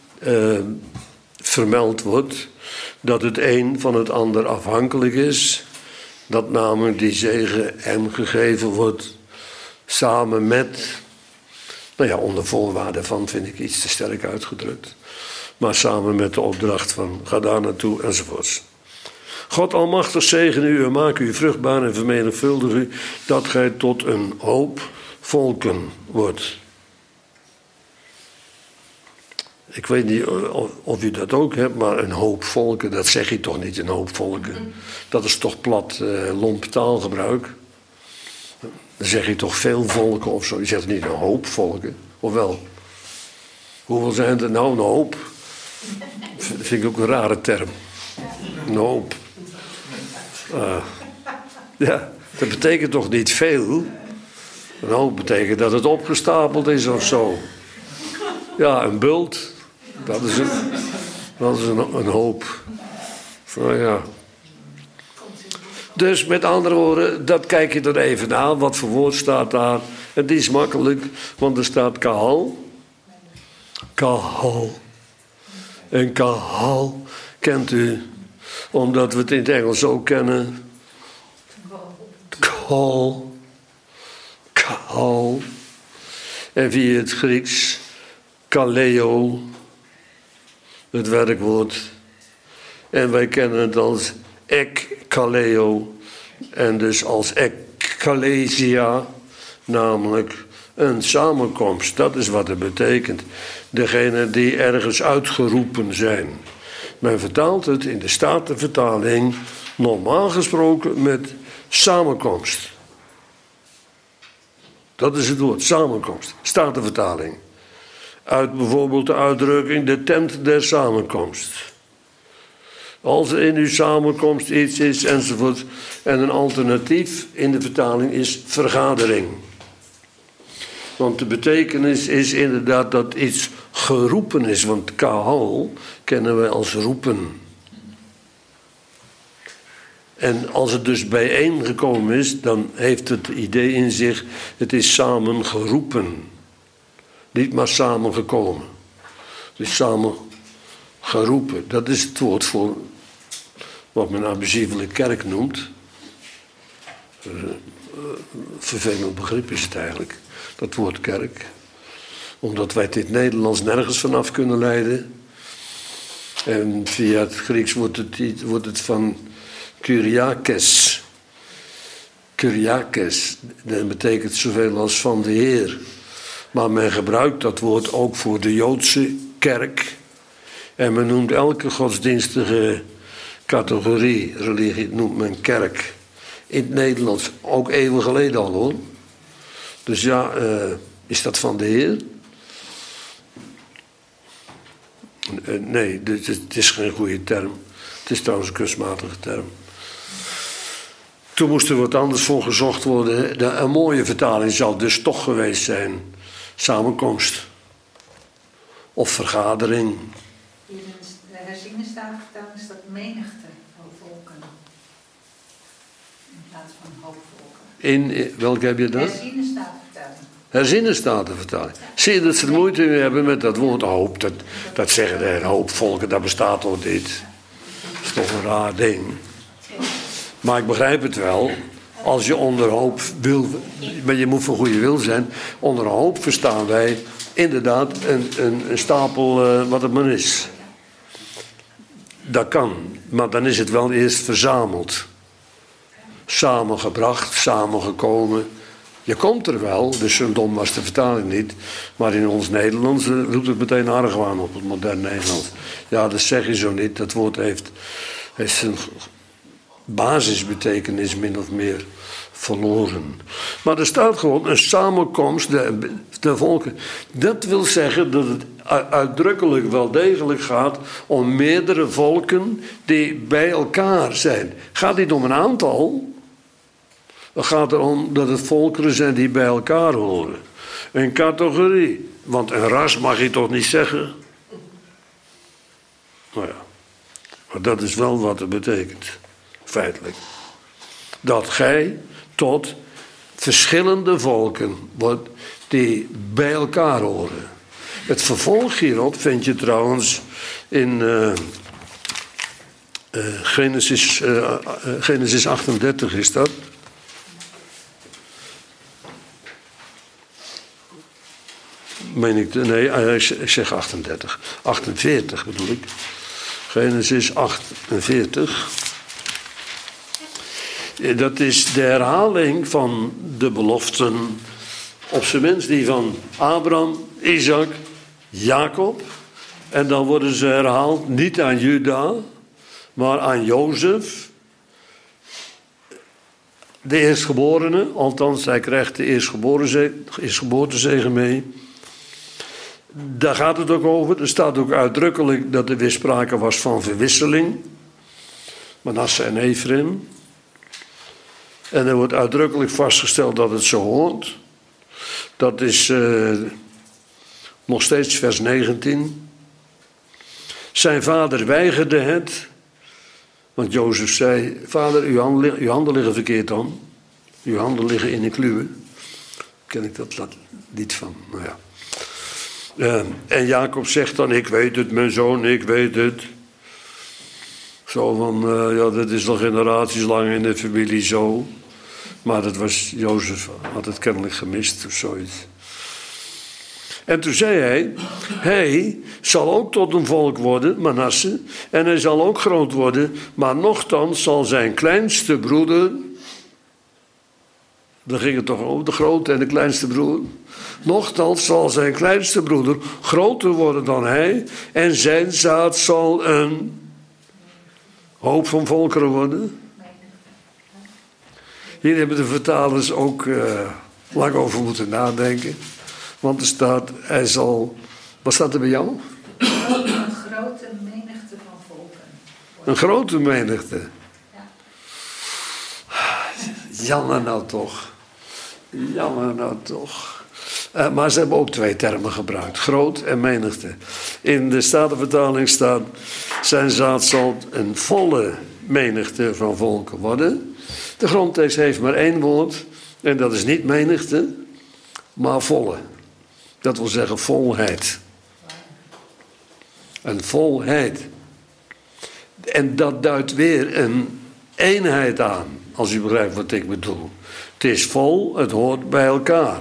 vermeld wordt dat het een van het ander afhankelijk is. Dat namelijk die zegen hem gegeven wordt samen met, onder voorwaarden van vind ik iets te sterk uitgedrukt. Maar samen met de opdracht van ga daar naartoe enzovoorts. God almachtig zegene u en maak u vruchtbaar en vermenigvuldig u, dat gij tot een hoop volken wordt. Ik weet niet of u dat ook hebt, maar een hoop volken, dat zeg je toch niet, een hoop volken. Dat is toch plat, lomp taalgebruik. Dan zeg je toch veel volken of zo. Je zegt niet een hoop volken, of wel? Hoeveel zijn er nou? Een hoop. Dat vind ik ook een rare term. Een hoop. Ja, dat betekent toch niet veel? Een hoop betekent dat het opgestapeld is of zo. Ja, een bult. Dat is een hoop. Ja. Dus met andere woorden, dat kijk je er even naar. Wat voor woord staat daar? Het is makkelijk, want er staat kahal. Kahal. En kahal kent u, omdat we het in het Engels ook kennen. Kahal. Kahal. En via het Grieks, kaleo. Het werkwoord. En wij kennen het als ekkaleo. En dus als ekkalesia, namelijk een samenkomst. Dat is wat het betekent. Degene die ergens uitgeroepen zijn. Men vertaalt het in de Statenvertaling normaal gesproken met samenkomst. Dat is het woord, samenkomst. Statenvertaling. Uit bijvoorbeeld de uitdrukking de tent der samenkomst. Als er in uw samenkomst iets is enzovoort. En een alternatief in de vertaling is vergadering. Want de betekenis is inderdaad dat iets geroepen is. Want kahal kennen wij als roepen. En als het dus bijeengekomen is, dan heeft het idee in zich, het is samen geroepen. Niet maar samengekomen. Het is samen geroepen. Dat is het woord voor wat men abusievelijk kerk noemt. Vervelend begrip is het eigenlijk, dat woord kerk. Omdat wij het in het Nederlands nergens vanaf kunnen leiden. En via het Grieks wordt het van Kyriakes. Kyriakes, dat betekent zoveel als van de Heer. Maar men gebruikt dat woord ook voor de Joodse kerk. En men noemt elke godsdienstige categorie, religie, noemt men kerk. In het Nederlands, ook eeuwen geleden al hoor. Dus ja, is dat van de Heer? Nee, het is geen goede term. Het is trouwens een kunstmatige term. Toen moest er wat anders voor gezocht worden. Een mooie vertaling zou dus toch geweest zijn. Samenkomst. Of vergadering. In de herziene statenvertaling is dat menigte van volken. In plaats van hoop volken. In welke heb je dat? Herziene statenvertaling. Herziene statenvertaling. Zie je dat ze er moeite mee hebben met dat woord hoop. Dat zeggen de hoop volken, dat bestaat toch niet. Dat is toch een raar ding. Maar ik begrijp het wel. Als je onder hoop wil, maar je moet voor goede wil zijn. Onder hoop verstaan wij inderdaad een stapel wat het maar is. Dat kan, maar dan is het wel eerst verzameld. Samengebracht, samengekomen. Je komt er wel, dus zo dom was de vertaling niet. Maar in ons Nederlands roept het meteen argwaan op, het moderne Nederlands. Ja, dat zeg je zo niet. Dat woord heeft zijn basisbetekenis min of meer verloren. Maar er staat gewoon een samenkomst der volken. Dat wil zeggen dat het uitdrukkelijk wel degelijk gaat om meerdere volken die bij elkaar zijn. Het gaat niet om een aantal. Het gaat erom dat het volkeren zijn die bij elkaar horen. Een categorie. Want een ras mag je toch niet zeggen? Nou ja. Maar dat is wel wat het betekent. Feitelijk. Dat gij tot verschillende volken wordt die bij elkaar horen. Het vervolg hierop vind je trouwens in Genesis 38 is dat. Ik zeg 38. 48 bedoel ik. Genesis 48. Dat is de herhaling van de beloften op zijn minst die van Abraham, Isaac, Jacob. En dan worden ze herhaald niet aan Juda, maar aan Jozef. De eerstgeborene, althans hij krijgt de eerstgeboortezegen mee. Daar gaat het ook over. Er staat ook uitdrukkelijk dat er weer sprake was van verwisseling. Manasse en Ephraim. En er wordt uitdrukkelijk vastgesteld dat het zo hoort. Dat is nog steeds vers 19. Zijn vader weigerde het. Want Jozef zei, vader, uw handen liggen verkeerd dan. Uw handen liggen in een kluwe. Ken ik dat lied van? Nou ja. En Jacob zegt dan, ik weet het, mijn zoon, ik weet het. Zo van, dat is al generaties lang in de familie zo. Maar dat was, Jozef had het kennelijk gemist of zoiets. En toen zei hij zal ook tot een volk worden, Manasse, en hij zal ook groot worden, maar nochtans zal zijn kleinste broeder, daar ging het toch over, de grote en de kleinste broer, nochtans zal zijn kleinste broeder groter worden dan hij, en zijn zaad zal een hoop van volkeren worden. Hier hebben de vertalers ook lang over moeten nadenken. Want er staat, hij zal... Wat staat er bij jou? Een grote menigte van volken. Een grote menigte. Ja. Jammer nou toch. Jammer nou toch. Maar ze hebben ook twee termen gebruikt. Groot en menigte. In de Statenvertaling staat... Zijn zaad zal een volle menigte van volken worden. De grondtekst heeft maar één woord. En dat is niet menigte, maar volle. Dat wil zeggen volheid. Een volheid. En dat duidt weer een eenheid aan. Als u begrijpt wat ik bedoel. Het is vol, het hoort bij elkaar.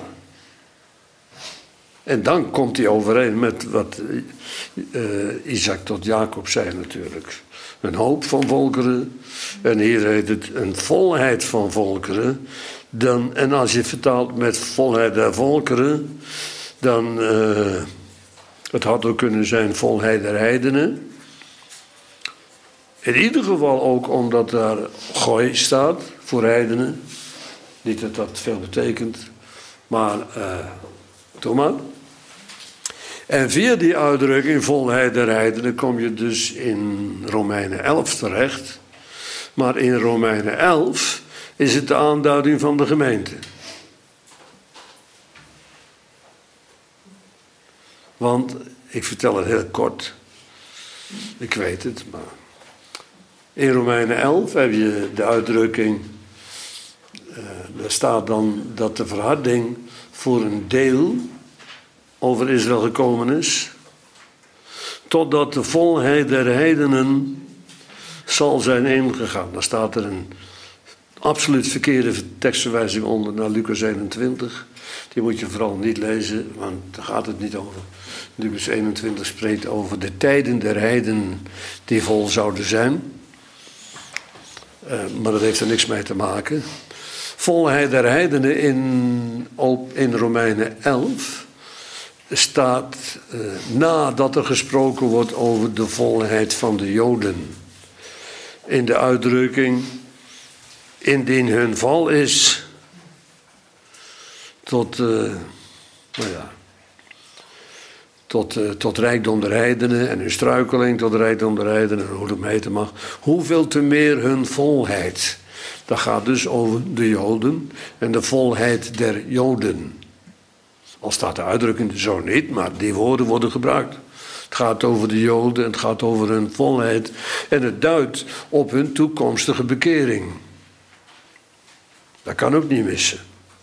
En dan komt hij overeen met wat Isaac tot Jacob zei natuurlijk. Een hoop van volkeren. En hier heet het een volheid van volkeren. En als je vertaalt met volheid der volkeren... dan het had ook kunnen zijn volheid der heidenen. In ieder geval ook omdat daar gooi staat voor heidenen. Niet dat dat veel betekent, maar doe maar. En via die uitdrukking volheid der heidenen kom je dus in Romeinen 11 terecht. Maar in Romeinen 11 is het de aanduiding van de gemeente. Want, ik vertel het heel kort. Ik weet het, maar... In Romeinen 11 heb je de uitdrukking... daar staat dan dat de verharding voor een deel over Israël gekomen is. Totdat de volheid der heidenen zal zijn ingegaan. Dan staat er een absoluut verkeerde tekstverwijzing onder naar Lucas 21. Die moet je vooral niet lezen, want daar gaat het niet over. Lucas 21 spreekt over de tijden der heidenen die vol zouden zijn. Maar dat heeft er niks mee te maken. Volheid der heidenen in Romeinen 11 staat nadat er gesproken wordt over de volheid van de Joden. In de uitdrukking indien hun val is tot rijkdom der heidenen en hun struikeling tot rijkdom der heidenen, hoe het heten mag, hoeveel te meer hun volheid. Dat gaat dus over de Joden en de volheid der Joden. Al staat de uitdrukking zo niet, maar die woorden worden gebruikt. Het gaat over de Joden en het gaat over hun volheid. En het duidt op hun toekomstige bekering. Dat kan ook niet missen.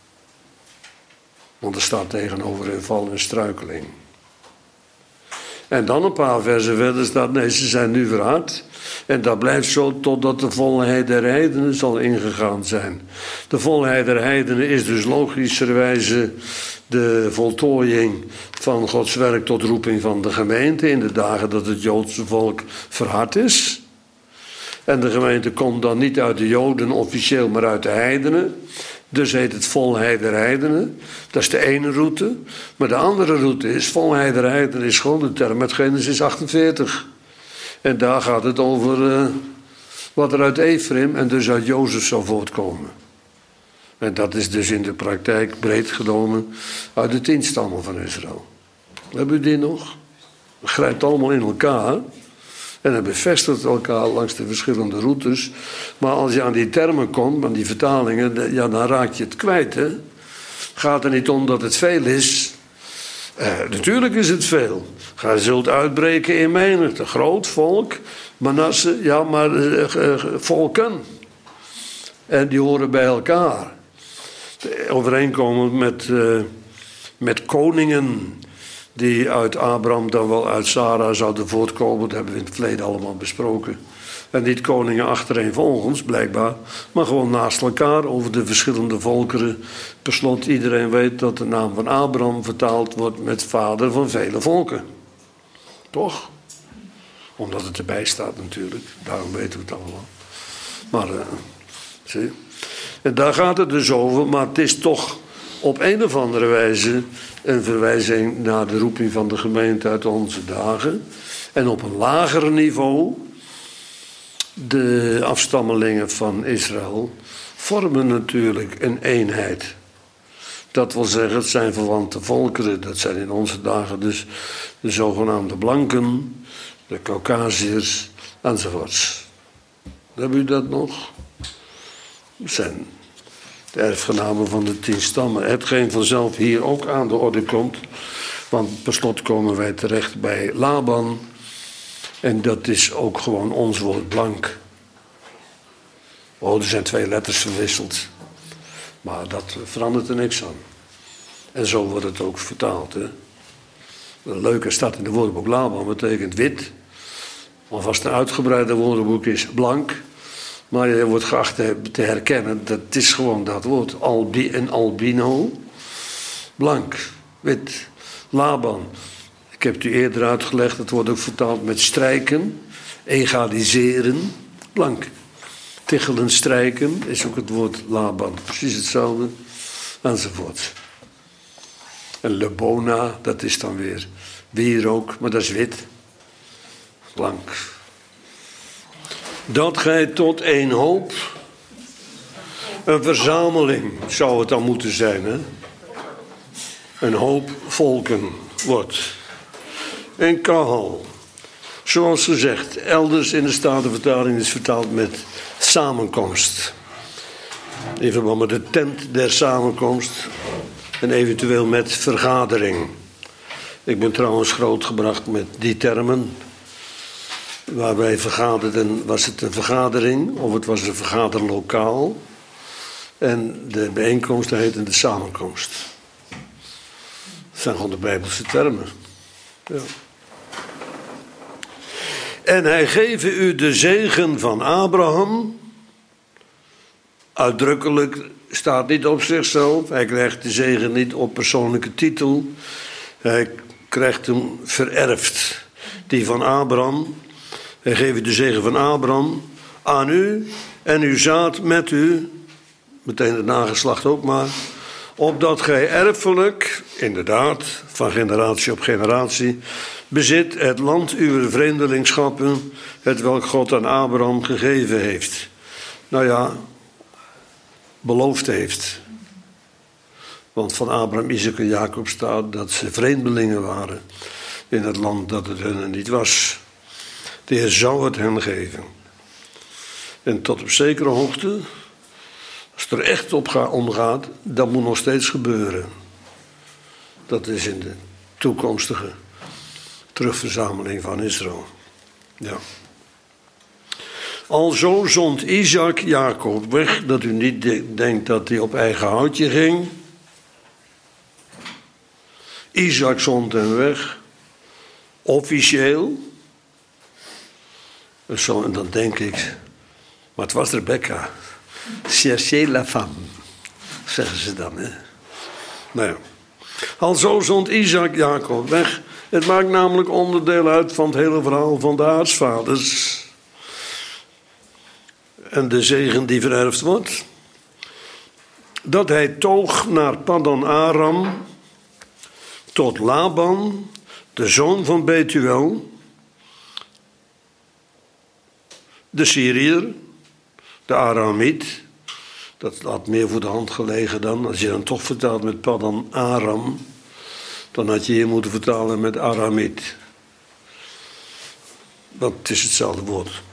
Want er staat tegenover hun val en struikeling. En dan een paar versen verder staat, nee, ze zijn nu verhard. En dat blijft zo totdat de volheid der heidenen zal ingegaan zijn. De volheid der heidenen is dus logischerwijze de voltooiing van Gods werk tot roeping van de gemeente in de dagen dat het Joodse volk verhard is. En de gemeente komt dan niet uit de Joden officieel, maar uit de heidenen. Dus heet het volheid der heidenen. Dat is de ene route. Maar de andere route is, volheid der heidenen is gewoon de term uit Genesis 48. En daar gaat het over wat er uit Ephraim en dus uit Jozef zou voortkomen. En dat is dus in de praktijk breed genomen uit de 10 stammen van Israël. Hebben u die nog? Het grijpt allemaal in elkaar. En het bevestigt elkaar langs de verschillende routes. Maar als je aan die termen komt, aan die vertalingen, ja, dan raak je het kwijt. Hè? Gaat er niet om dat het veel is. Natuurlijk is het veel. Gij zult uitbreken in menigte. Groot volk, Manasse, ja, maar volken. En die horen bij elkaar. Overeenkomend met koningen die uit Abraham dan wel uit Sarah zouden voortkomen. Dat hebben we in het verleden allemaal besproken. En niet koningen achtereenvolgens, blijkbaar, maar gewoon naast elkaar over de verschillende volkeren. Per slot, iedereen weet dat de naam van Abraham vertaald wordt met vader van vele volken. Toch? Omdat het erbij staat natuurlijk, daarom weten we het allemaal. Maar, zie. En daar gaat het dus over, maar het is toch op een of andere wijze een verwijzing naar de roeping van de gemeente uit onze dagen. En op een lager niveau, de afstammelingen van Israël vormen natuurlijk een eenheid. Dat wil zeggen, het zijn verwante volkeren. Dat zijn in onze dagen dus de zogenaamde blanken, de Caucasiërs enzovoorts. Hebben u dat nog? Dat zijn de erfgenamen van de 10 stammen. Hetgeen vanzelf hier ook aan de orde komt. Want per slot komen wij terecht bij Laban. En dat is ook gewoon ons woord blank. Oh, er zijn 2 letters verwisseld. Maar dat verandert er niks aan. En zo wordt het ook vertaald. Hè? Een leuke staat in de woordenboek Laban betekent wit. Alvast een uitgebreide woordenboek is blank. Maar je wordt geacht te herkennen, dat is gewoon dat woord. Een albino, blank, wit, Laban. Ik heb het u eerder uitgelegd, het wordt ook vertaald met strijken, egaliseren, blank. Tichelen, strijken is ook het woord Laban, precies hetzelfde, enzovoort. En Lebona, dat is dan weer wierook, maar dat is wit, blank. Dat gij tot één hoop, een verzameling zou het dan moeten zijn, hè? Een hoop volken wordt. En kahal, zoals gezegd, elders in de Statenvertaling is vertaald met samenkomst. In verband met de tent der samenkomst en eventueel met vergadering. Ik ben trouwens grootgebracht met die termen. Waar wij vergaderden, was het een vergadering of het was een vergaderlokaal. En de bijeenkomst heette de samenkomst. Dat zijn gewoon de Bijbelse termen. Ja. En hij geeft u de zegen van Abraham. Uitdrukkelijk staat niet op zichzelf. Hij krijgt de zegen niet op persoonlijke titel. Hij krijgt hem vererfd. Die van Abraham. Hij geeft u de zegen van Abraham aan u en uw zaad met u. Meteen het nageslacht ook maar. Opdat gij erfelijk, inderdaad, van generatie op generatie, bezit het land uw vreemdelingschappen, het welk God aan Abraham gegeven heeft. Nou ja, beloofd heeft. Want van Abraham, Isaac en Jacob staat dat ze vreemdelingen waren in het land dat het hun niet was. De Heer zou het hen geven. En tot op zekere hoogte, als het er echt om gaat, dat moet nog steeds gebeuren. Dat is in de toekomstige terugverzameling van Israël. Ja. Alzo zond Isaac Jacob weg, dat u niet denkt dat hij op eigen houtje ging. Isaac zond hem weg, officieel. Zo, en dan denk ik, maar het was Rebecca. Cherchez la femme, zeggen ze dan. Hè? Nou ja. Alzo zond Isaac Jacob weg. Het maakt namelijk onderdeel uit van het hele verhaal van de aartsvaders. En de zegen die vererfd wordt. Dat hij toog naar Paddan Aram tot Laban, de zoon van Betuel, de Syriër, de Aramiet. Dat had meer voor de hand gelegen dan. Als je dan toch vertaalt met Paddan Aram, dan had je hier moeten vertalen met Aramiet. Want het is hetzelfde woord.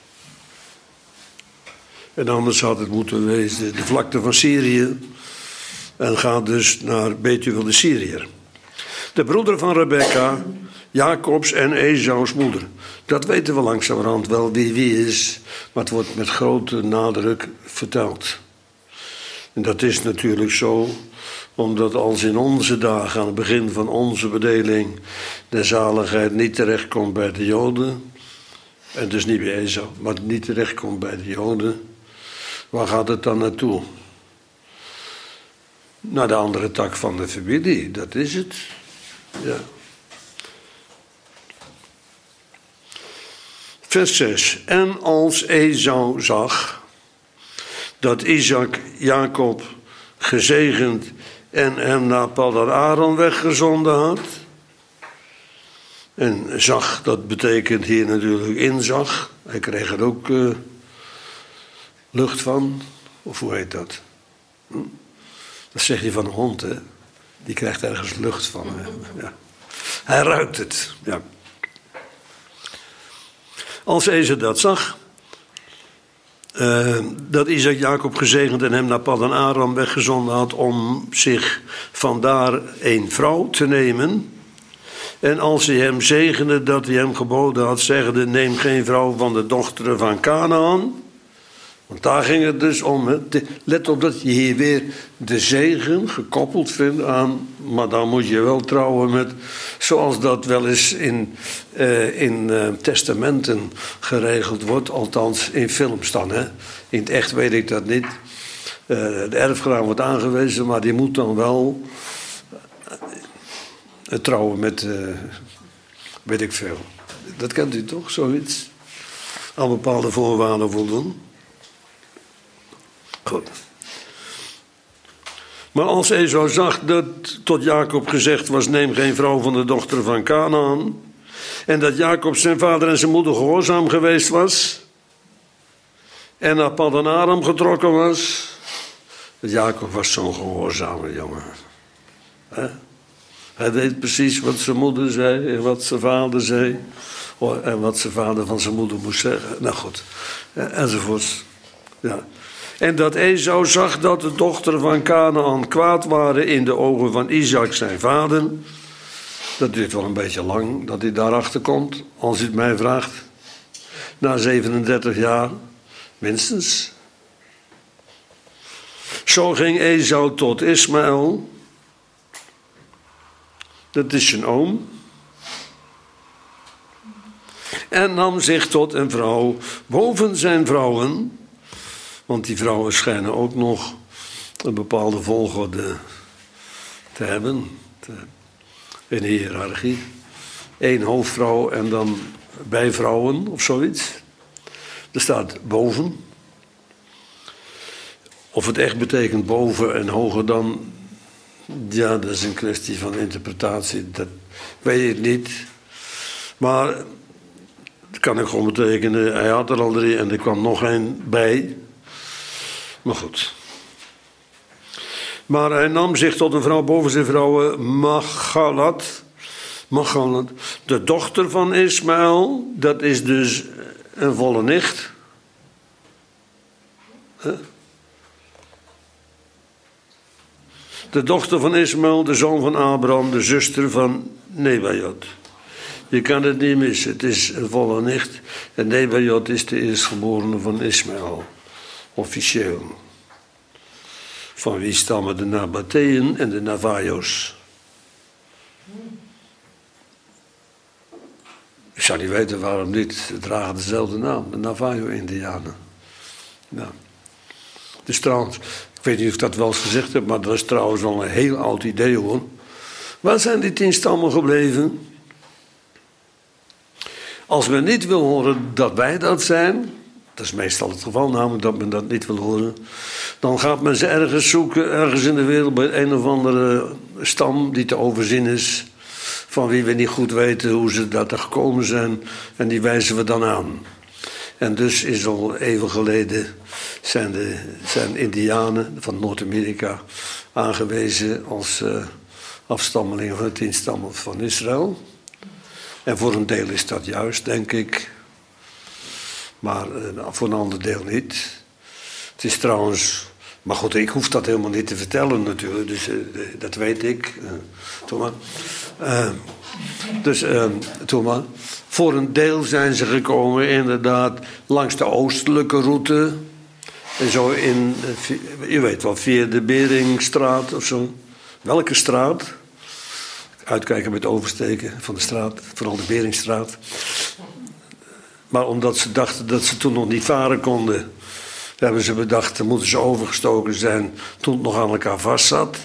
En anders had het moeten wezen de vlakte van Syrië. En gaat dus naar Betuel de Syriër. De broeder van Rebecca, Jacobs en Esaus moeder. Dat weten we langzamerhand wel wie is. Maar het wordt met grote nadruk verteld. En dat is natuurlijk zo, omdat als in onze dagen, aan het begin van onze bedeling, de zaligheid niet terechtkomt bij de Joden. En dus niet bij Esau, maar niet terechtkomt bij de Joden. Waar gaat het dan naartoe? Naar de andere tak van de familie, dat is het. Ja. Vers 6. En als Esau zag dat Isaac Jacob gezegend en hem naar Paddan Aram weggezonden had. En zag, dat betekent hier natuurlijk inzag. Hij kreeg er ook lucht van. Of hoe heet dat? Dat zeg je van een hond, hè? Die krijgt ergens lucht van. Hè? Ja. Hij ruikt het. Ja. Als Esau dat zag, dat Isaac Jacob gezegend en hem naar Paddan Aram weggezonden had om zich vandaar een vrouw te nemen. En als hij hem zegende dat hij hem geboden had, zeggende: neem geen vrouw van de dochteren van Kanaan. Want daar ging het dus om. Hè. Let op dat je hier weer de zegen gekoppeld vindt aan. Maar dan moet je wel trouwen met. Zoals dat wel eens in testamenten geregeld wordt. Althans in films dan. Hè. In het echt weet ik dat niet. De erfgenaam wordt aangewezen. Maar die moet dan wel trouwen met. Weet ik veel. Dat kent u toch, zoiets? Aan bepaalde voorwaarden voldoen. Goed. Maar als Esau zag dat tot Jacob gezegd was: neem geen vrouw van de dochter van Kanaan. En dat Jacob zijn vader en zijn moeder gehoorzaam geweest was. En naar Paddan Aram getrokken was. Jacob was zo'n gehoorzame jongen. Hij deed precies wat zijn moeder zei en wat zijn vader zei. En wat zijn vader van zijn moeder moest zeggen. Nou goed, enzovoorts. Ja. En dat Esau zag dat de dochteren van Kanaan kwaad waren in de ogen van Isaac zijn vader. Dat duurt wel een beetje lang dat hij daarachter komt, als u het mij vraagt. Na 37 jaar, minstens. Zo ging Esau tot Ismaël. Dat is zijn oom. En nam zich tot een vrouw boven zijn vrouwen. Want die vrouwen schijnen ook nog een bepaalde volgorde te hebben. In de hiërarchie. 1 hoofdvrouw en dan bijvrouwen of zoiets. Er staat boven. Of het echt betekent boven en hoger dan. Ja, dat is een kwestie van interpretatie. Dat weet ik niet. Maar het kan ook gewoon betekenen. Hij had er al 3 en er kwam nog 1 bij. Maar goed. Maar hij nam zich tot een vrouw boven zijn vrouwen, Machalat, de dochter van Ismaël. Dat is dus een volle nicht. De dochter van Ismaël, de zoon van Abraham, de zuster van Nebajot. Je kan het niet missen, het is een volle nicht. En Nebajot is de eerstgeborene van Ismaël, officieel. Van wie stammen de Nabateeën en de Navajo's. Ik zou niet weten waarom niet, ze dragen dezelfde naam, de Navajo-Indianen. Ja. Dus trouwens, ik weet niet of ik dat wel eens gezegd heb, maar dat is trouwens al een heel oud idee hoor. Waar zijn die 10 stammen gebleven? Als men niet wil horen dat wij dat zijn, dat is meestal het geval, namelijk dat men dat niet wil horen, dan gaat men ze ergens zoeken, ergens in de wereld, bij een of andere stam die te overzien is, van wie we niet goed weten hoe ze daar gekomen zijn, en die wijzen we dan aan. En dus is al eeuwen geleden zijn Indianen van Noord-Amerika aangewezen als afstammelingen van de 10 stammen van Israël. En voor een deel is dat juist, denk ik. Maar voor een ander deel niet. Het is trouwens... Maar goed, ik hoef dat helemaal niet te vertellen natuurlijk. Dus dat weet ik. Thomas. Thomas. Voor een deel zijn ze gekomen inderdaad langs de oostelijke route. En zo in... Je weet wel, via de Beringstraat of zo. Welke straat? Uitkijken met oversteken van de straat. Vooral de Beringstraat. Maar omdat ze dachten dat ze toen nog niet varen konden, hebben ze bedacht, dan moeten ze overgestoken zijn toen het nog aan elkaar vast zat.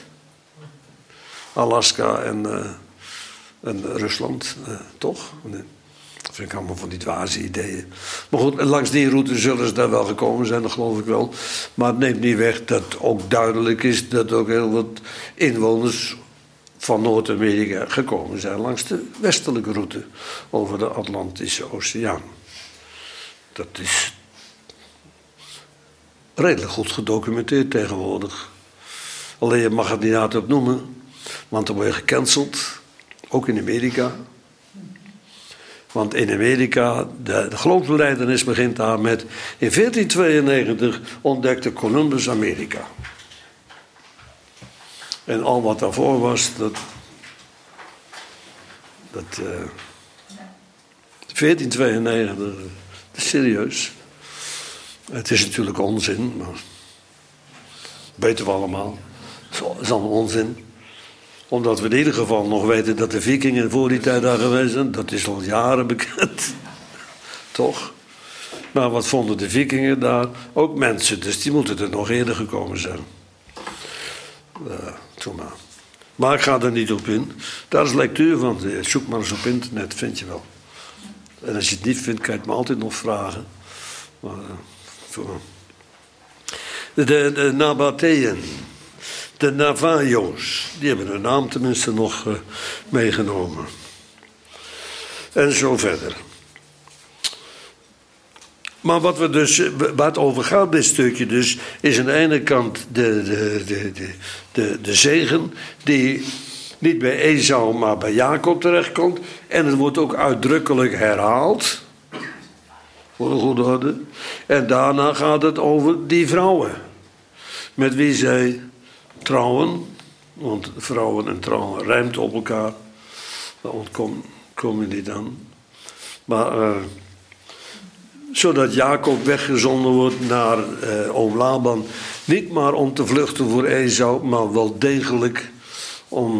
Alaska en Rusland, toch? Dat vind ik allemaal van die dwaze ideeën. Maar goed, langs die route zullen ze daar wel gekomen zijn, dat geloof ik wel. Maar het neemt niet weg dat ook duidelijk is dat ook heel wat inwoners van Noord-Amerika gekomen zijn langs de westelijke route over de Atlantische Oceaan. Dat is redelijk goed gedocumenteerd tegenwoordig. Alleen je mag het niet hardop noemen, want dan word je gecanceld. Ook in Amerika. Want in Amerika, de geloofsbelijdenis begint daar met... In 1492 ontdekte Columbus Amerika. En al wat daarvoor was, dat 1492, serieus. Het is natuurlijk onzin, maar weten we allemaal. Het is allemaal onzin. Omdat we in ieder geval nog weten dat de vikingen voor die tijd daar geweest zijn. Dat is al jaren bekend. Toch? Maar wat vonden de vikingen daar? Ook mensen, dus die moeten er nog eerder gekomen zijn. Maar ik ga er niet op in. Daar is lectuur van. Zoek maar eens op internet, vind je wel. En als je het niet vindt, kan je het me altijd nog vragen. Maar, de Nabateeën, de Navajo's, die hebben hun naam tenminste nog meegenomen. En zo verder. Maar waar het over gaat, dit stukje dus, is aan de ene kant de zegen die niet bij Esau, maar bij Jacob terechtkomt. En het wordt ook uitdrukkelijk herhaald. Voor de goede orde. En daarna gaat het over die vrouwen. Met wie zij trouwen. Want vrouwen en trouwen rijmt op elkaar. Daar kom je niet aan. Maar... zodat Jacob weggezonden wordt naar oom Laban. Niet maar om te vluchten voor Esau, maar wel degelijk om,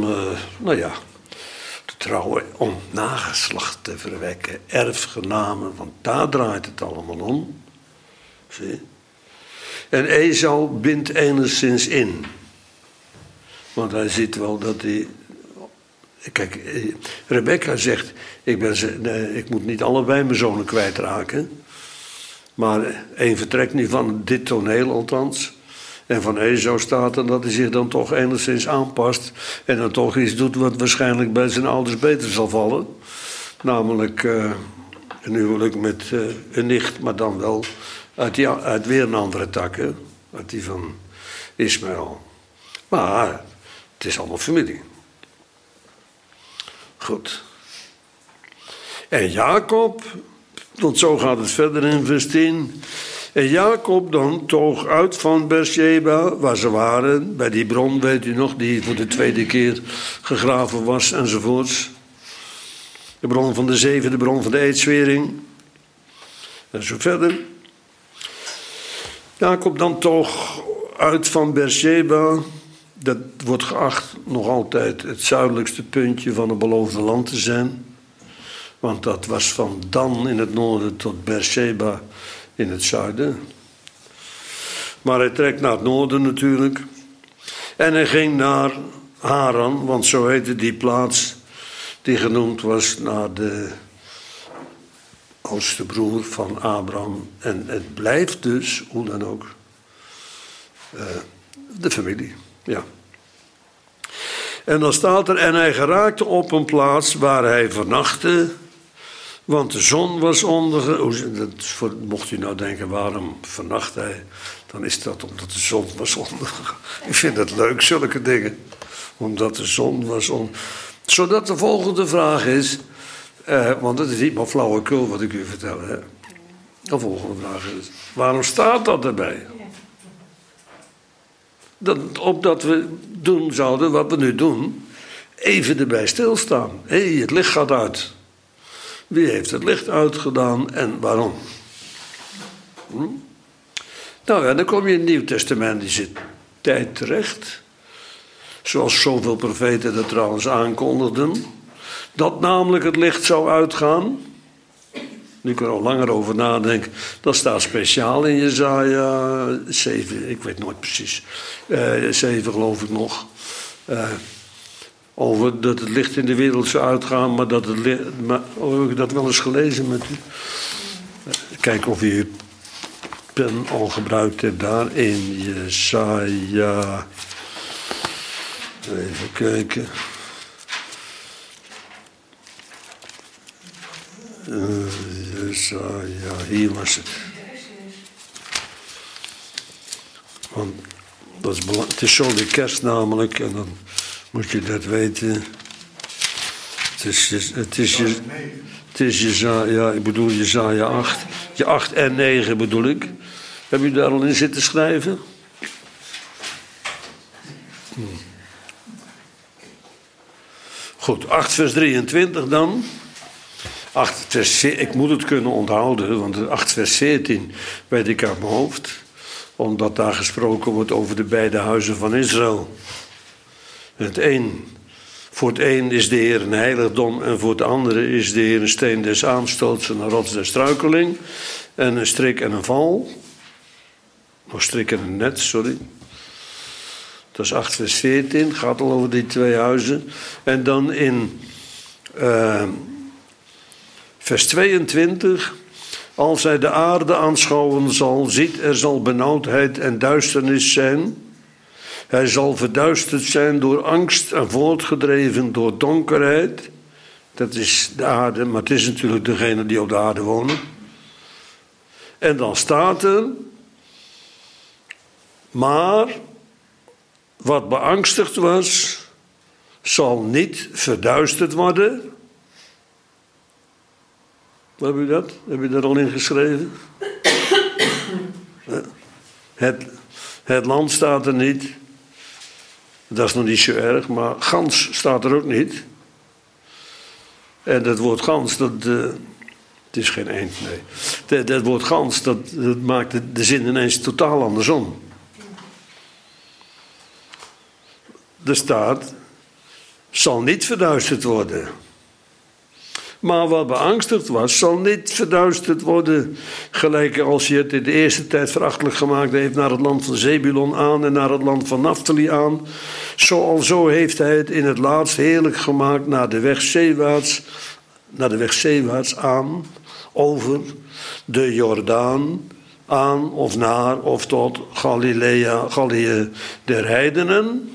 te trouwen. Om nageslacht te verwekken, erfgenamen, want daar draait het allemaal om. Zie? En Esau bindt enigszins in. Want hij ziet wel dat hij... Kijk, Rebecca zegt, ik moet niet allebei mijn zonen kwijtraken. Maar één vertrekt niet van dit toneel althans. En van Esau staat er dat hij zich dan toch enigszins aanpast. En dan toch iets doet wat waarschijnlijk bij zijn ouders beter zal vallen. Namelijk een huwelijk met een nicht, maar dan wel uit weer een andere tak. Hè? Uit die van Ismaël. Maar het is allemaal familie. Goed. En Jacob, want zo gaat het verder in vers 10. En Jacob dan toog uit van Beersheba, waar ze waren, bij die bron, weet u nog, die voor de tweede keer gegraven was enzovoorts. De bron van de zeven, de bron van de eedswering. En zo verder. Jacob dan toog uit van Beersheba. Dat wordt geacht nog altijd het zuidelijkste puntje van het beloofde land te zijn. Want dat was van Dan in het noorden tot Beersheba in het zuiden. Maar hij trekt naar het noorden natuurlijk. En hij ging naar Haran, want zo heette die plaats die genoemd was naar de oudste broer van Abraham. En het blijft dus, hoe dan ook, de familie. Ja. En dan staat er, en hij geraakte op een plaats waar hij vernachtte, want de zon was ondergegaan. Mocht u nou denken, waarom vernacht hij? Dan is dat omdat de zon was ondergegaan. Ik vind het leuk, zulke dingen. Omdat de zon was ondergegaan. Zodat de volgende vraag is, want het is niet maar flauwekul wat ik u vertel. Hè? De volgende vraag is, waarom staat dat erbij? Opdat we doen zouden wat we nu doen, even erbij stilstaan. Hé, het licht gaat uit. Wie heeft het licht uitgedaan en waarom? Nou ja, dan kom je in het Nieuw Testamentische tijd terecht. Zoals zoveel profeten dat trouwens aankondigden. Dat namelijk het licht zou uitgaan. Nu ik er al langer over nadenk. Dat staat speciaal in Jesaja 7. Ik weet nooit precies. 7 geloof ik nog. Over dat het licht in de wereld zou uitgaan. Maar dat het licht... heb ik dat wel eens gelezen met u? Kijk of u uw pen al gebruikt hebt daar. In Jesaja... Even kijken. Ja, hier was het. Want dat is belangrijk. Het is zo de kerst namelijk, en dan moet je dat weten. Het is Jesaja, ik bedoel Jesaja 8. Je 8 en 9 bedoel ik. Heb u daar al in zitten schrijven? Goed, 8 vers 23 dan. 8 vers, ik moet het kunnen onthouden, want 8 vers 14 weet ik uit mijn hoofd. Omdat daar gesproken wordt over de beide huizen van Israël. Voor het een is de Heer een heiligdom en voor het andere is de Heer een steen des aanstoots en een rots der struikeling. En een strik en een val. Of strik en een net, sorry. Dat is 8 vers 14, gaat al over die twee huizen. En dan in vers 22. Als hij de aarde aanschouwen zal, ziet er zal benauwdheid en duisternis zijn. Hij zal verduisterd zijn door angst en voortgedreven door donkerheid. Dat is de aarde, maar het is natuurlijk degene die op de aarde wonen. En dan staat er, maar wat beangstigd was, zal niet verduisterd worden. Heb u dat? Heb je daar al in geschreven? Het land staat er niet. Dat is nog niet zo erg, maar gans staat er ook niet. En dat woord gans, het is geen eend, nee. Dat woord gans, dat maakt de zin ineens totaal andersom. Er staat, zal niet verduisterd worden. Maar wat beangstigd was, zal niet verduisterd worden. Gelijk als hij het in de eerste tijd verachtelijk gemaakt heeft naar het land van Zebulon aan en naar het land van Naphtali aan. Zo heeft hij het in het laatst heerlijk gemaakt naar de weg zeewaarts aan, over de Jordaan aan of naar of tot Galilea der heidenen.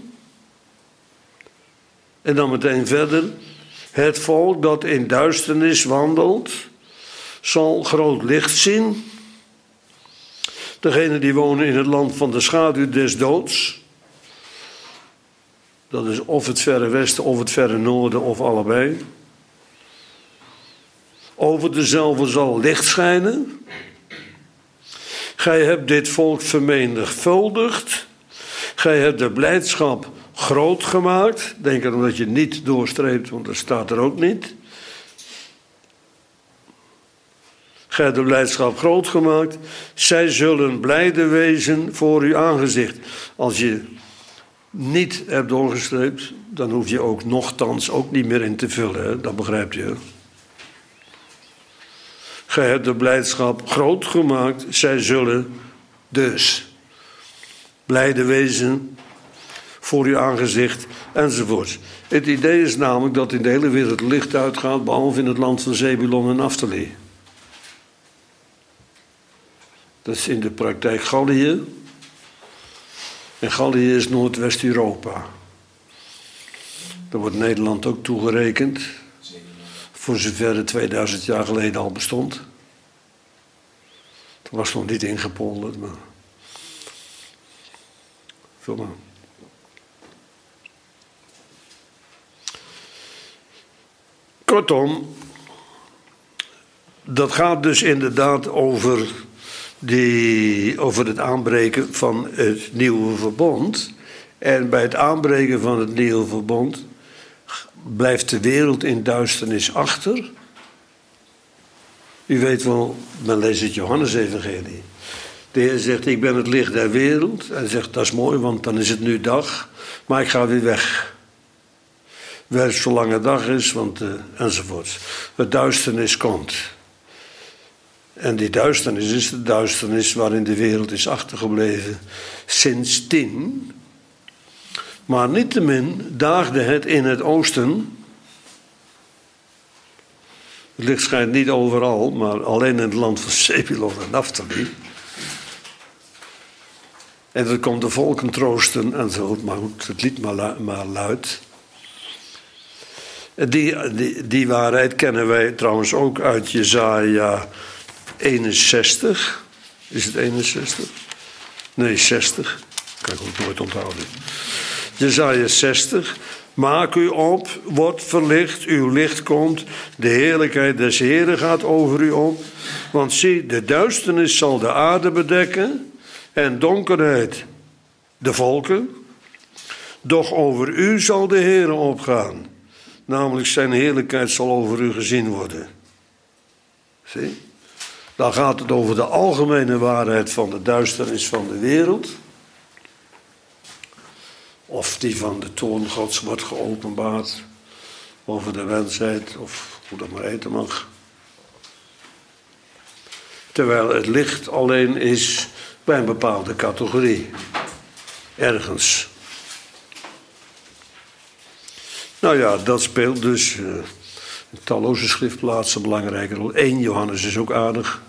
En dan meteen verder. Het volk dat in duisternis wandelt, zal groot licht zien. Degenen die wonen in het land van de schaduw des doods. Dat is of het verre westen of het verre noorden of allebei. Over dezelfde zal licht schijnen. Gij hebt dit volk vermenigvuldigd. Gij hebt de blijdschap groot gemaakt. Denk erom dat je niet doorstreept, want dat staat er ook niet. Gij hebt de blijdschap groot gemaakt. Zij zullen blijde wezen voor uw aangezicht. Als je niet hebt doorgestreept, dan hoef je ook nochtans ook niet meer in te vullen. Hè? Dat begrijpt je. Gij hebt de blijdschap groot gemaakt. Zij zullen dus blijde wezen voor uw aangezicht enzovoorts. Het idee is namelijk dat in de hele wereld licht uitgaat, behalve in het land van Zebulon en Naphtali. Dat is in de praktijk Gallië. En Gallië is Noordwest-Europa. Daar wordt Nederland ook toegerekend. Voor zover het 2000 jaar geleden al bestond. Het was nog niet ingepolderd, maar... Vul maar. Kortom, dat gaat dus inderdaad over het aanbreken van het nieuwe verbond. En bij het aanbreken van het nieuwe verbond blijft de wereld in duisternis achter. U weet wel, men leest het Johannes-evangelie. De Heer zegt, ik ben het licht der wereld. En zegt, dat is mooi, want dan is het nu dag. Maar ik ga weer weg. Werk zolang het dag is, enzovoorts. De duisternis komt. En die duisternis is de duisternis waarin de wereld is achtergebleven sindsdien. Maar niettemin daagde het in het oosten. Het licht schijnt niet overal, maar alleen in het land van Zebulon en Naphtali. En dat komt de volken troosten en zo, maar goed, het lied maar luid. Die waarheid kennen wij trouwens ook uit Jesaja 61. Is het 61? Nee, 60. Kan ik ook nooit onthouden. Jesaja 60. Maak u op, wordt verlicht, uw licht komt. De heerlijkheid des Heren gaat over u op. Want zie, de duisternis zal de aarde bedekken en donkerheid de volken. Doch over u zal de Heere opgaan. Namelijk zijn heerlijkheid zal over u gezien worden. Zie? Dan gaat het over de algemene waarheid van de duisternis van de wereld. Of die van de toorn Gods wordt geopenbaard. Over de mensheid, of hoe dat maar heten mag. Terwijl het licht alleen is bij een bepaalde categorie. Ergens. Nou ja, dat speelt dus in talloze schriftplaatsen een belangrijke rol. 1 Johannes is ook aardig.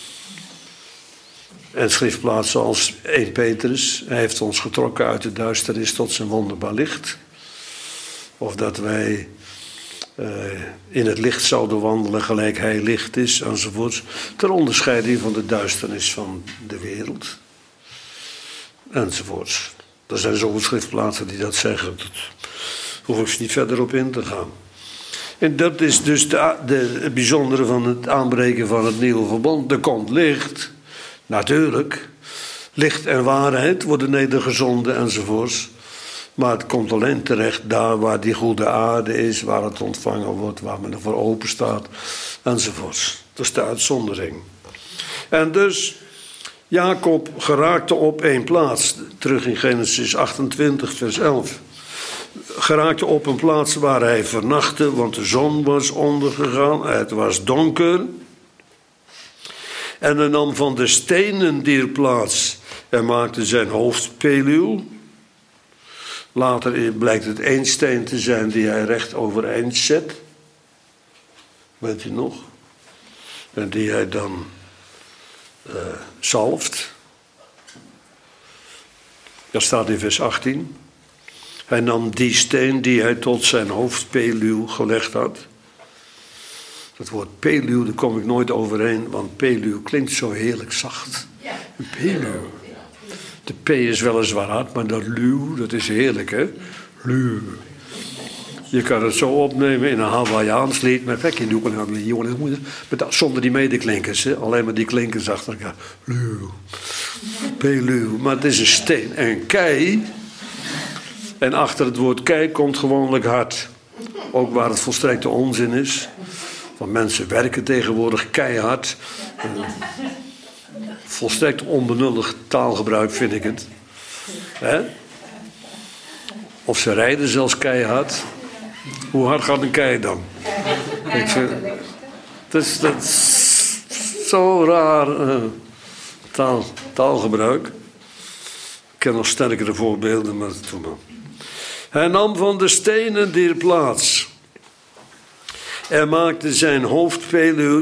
En schriftplaatsen als 1 Petrus. Hij heeft ons getrokken uit de duisternis tot zijn wonderbaar licht. Of dat wij in het licht zouden wandelen gelijk hij licht is, enzovoorts. Ter onderscheiding van de duisternis van de wereld. Enzovoorts. Er zijn zoveel schriftplaatsen die dat zeggen. Dat hoef ik niet verder op in te gaan. En dat is dus het bijzondere van het aanbreken van het nieuwe verbond. Er komt licht, natuurlijk. Licht en waarheid worden nedergezonden enzovoorts. Maar het komt alleen terecht daar waar die goede aarde is, waar het ontvangen wordt, waar men ervoor open staat, enzovoorts. Dat is de uitzondering. En dus, Jacob geraakte op 1 plaats, terug in Genesis 28, vers 11. Geraakte op een plaats waar hij vernachtte, want de zon was ondergegaan, het was donker. En hij nam van de stenen dier plaats en maakte zijn hoofdpeluw. Later blijkt het 1 steen te zijn die hij recht overeind zet. Weet u nog? En die hij dan zalft. Dat staat in vers 18. Hij nam die steen die hij tot zijn hoofdpeluw gelegd had. Dat woord peluw, daar kom ik nooit overheen, want peluw klinkt zo heerlijk zacht. Een peluw. De P is weliswaar hard, maar dat luw, dat is heerlijk, hè? Luw. Je kan het zo opnemen in een Hawaiiaans lied. Maar kijk, je doet zonder die medeklinkers. Hè? Alleen maar die klinkers achter elkaar. Luw. Peluw. Maar het is een steen. En kei. En achter het woord kei komt gewoonlijk hard. Ook waar het volstrekte onzin is. Want mensen werken tegenwoordig keihard. Volstrekt onbenullig taalgebruik vind ik het. Hè? Of ze rijden zelfs keihard. Hoe hard gaat een kei dan? Ik vind, dat is zo raar taalgebruik. Ik ken nog sterkere voorbeelden, maar doe maar. Hij nam van de stenen der plaats. En maakte zijn hoofdpeluw.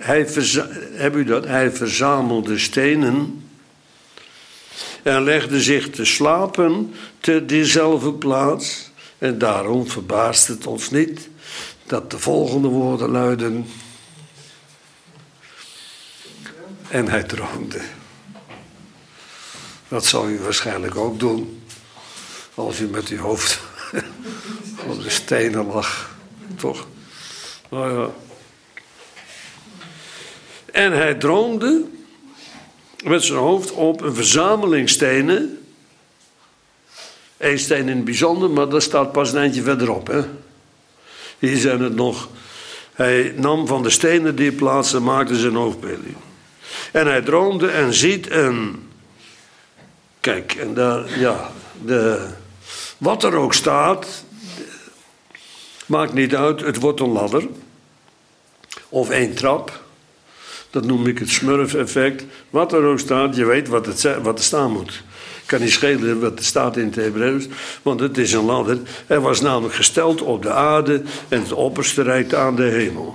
Hij verzamelde stenen. En legde zich te slapen te diezelfde plaats. En daarom verbaast het ons niet dat de volgende woorden luiden. En hij droomde. Dat zal u waarschijnlijk ook doen. Als u met uw hoofd op de stenen lag. Toch? Nou ja. En hij droomde met zijn hoofd op een verzameling stenen. Eén steen in het bijzonder, maar dat staat pas een eindje verderop. Hè? Hier zijn het nog. Hij nam van de stenen die plaats en maakte zijn hoofdpeluw. En hij droomde en ziet een. Kijk, en daar, ja. Wat er ook staat. Maakt niet uit, het wordt een ladder. Of één trap. Dat noem ik het smurf-effect. Wat er ook staat, je weet wat er staan moet. Kan niet schelen wat er staat in het Hebreeuws, want het is een ladder. Hij was namelijk gesteld op de aarde en het opperste reikte aan de hemel.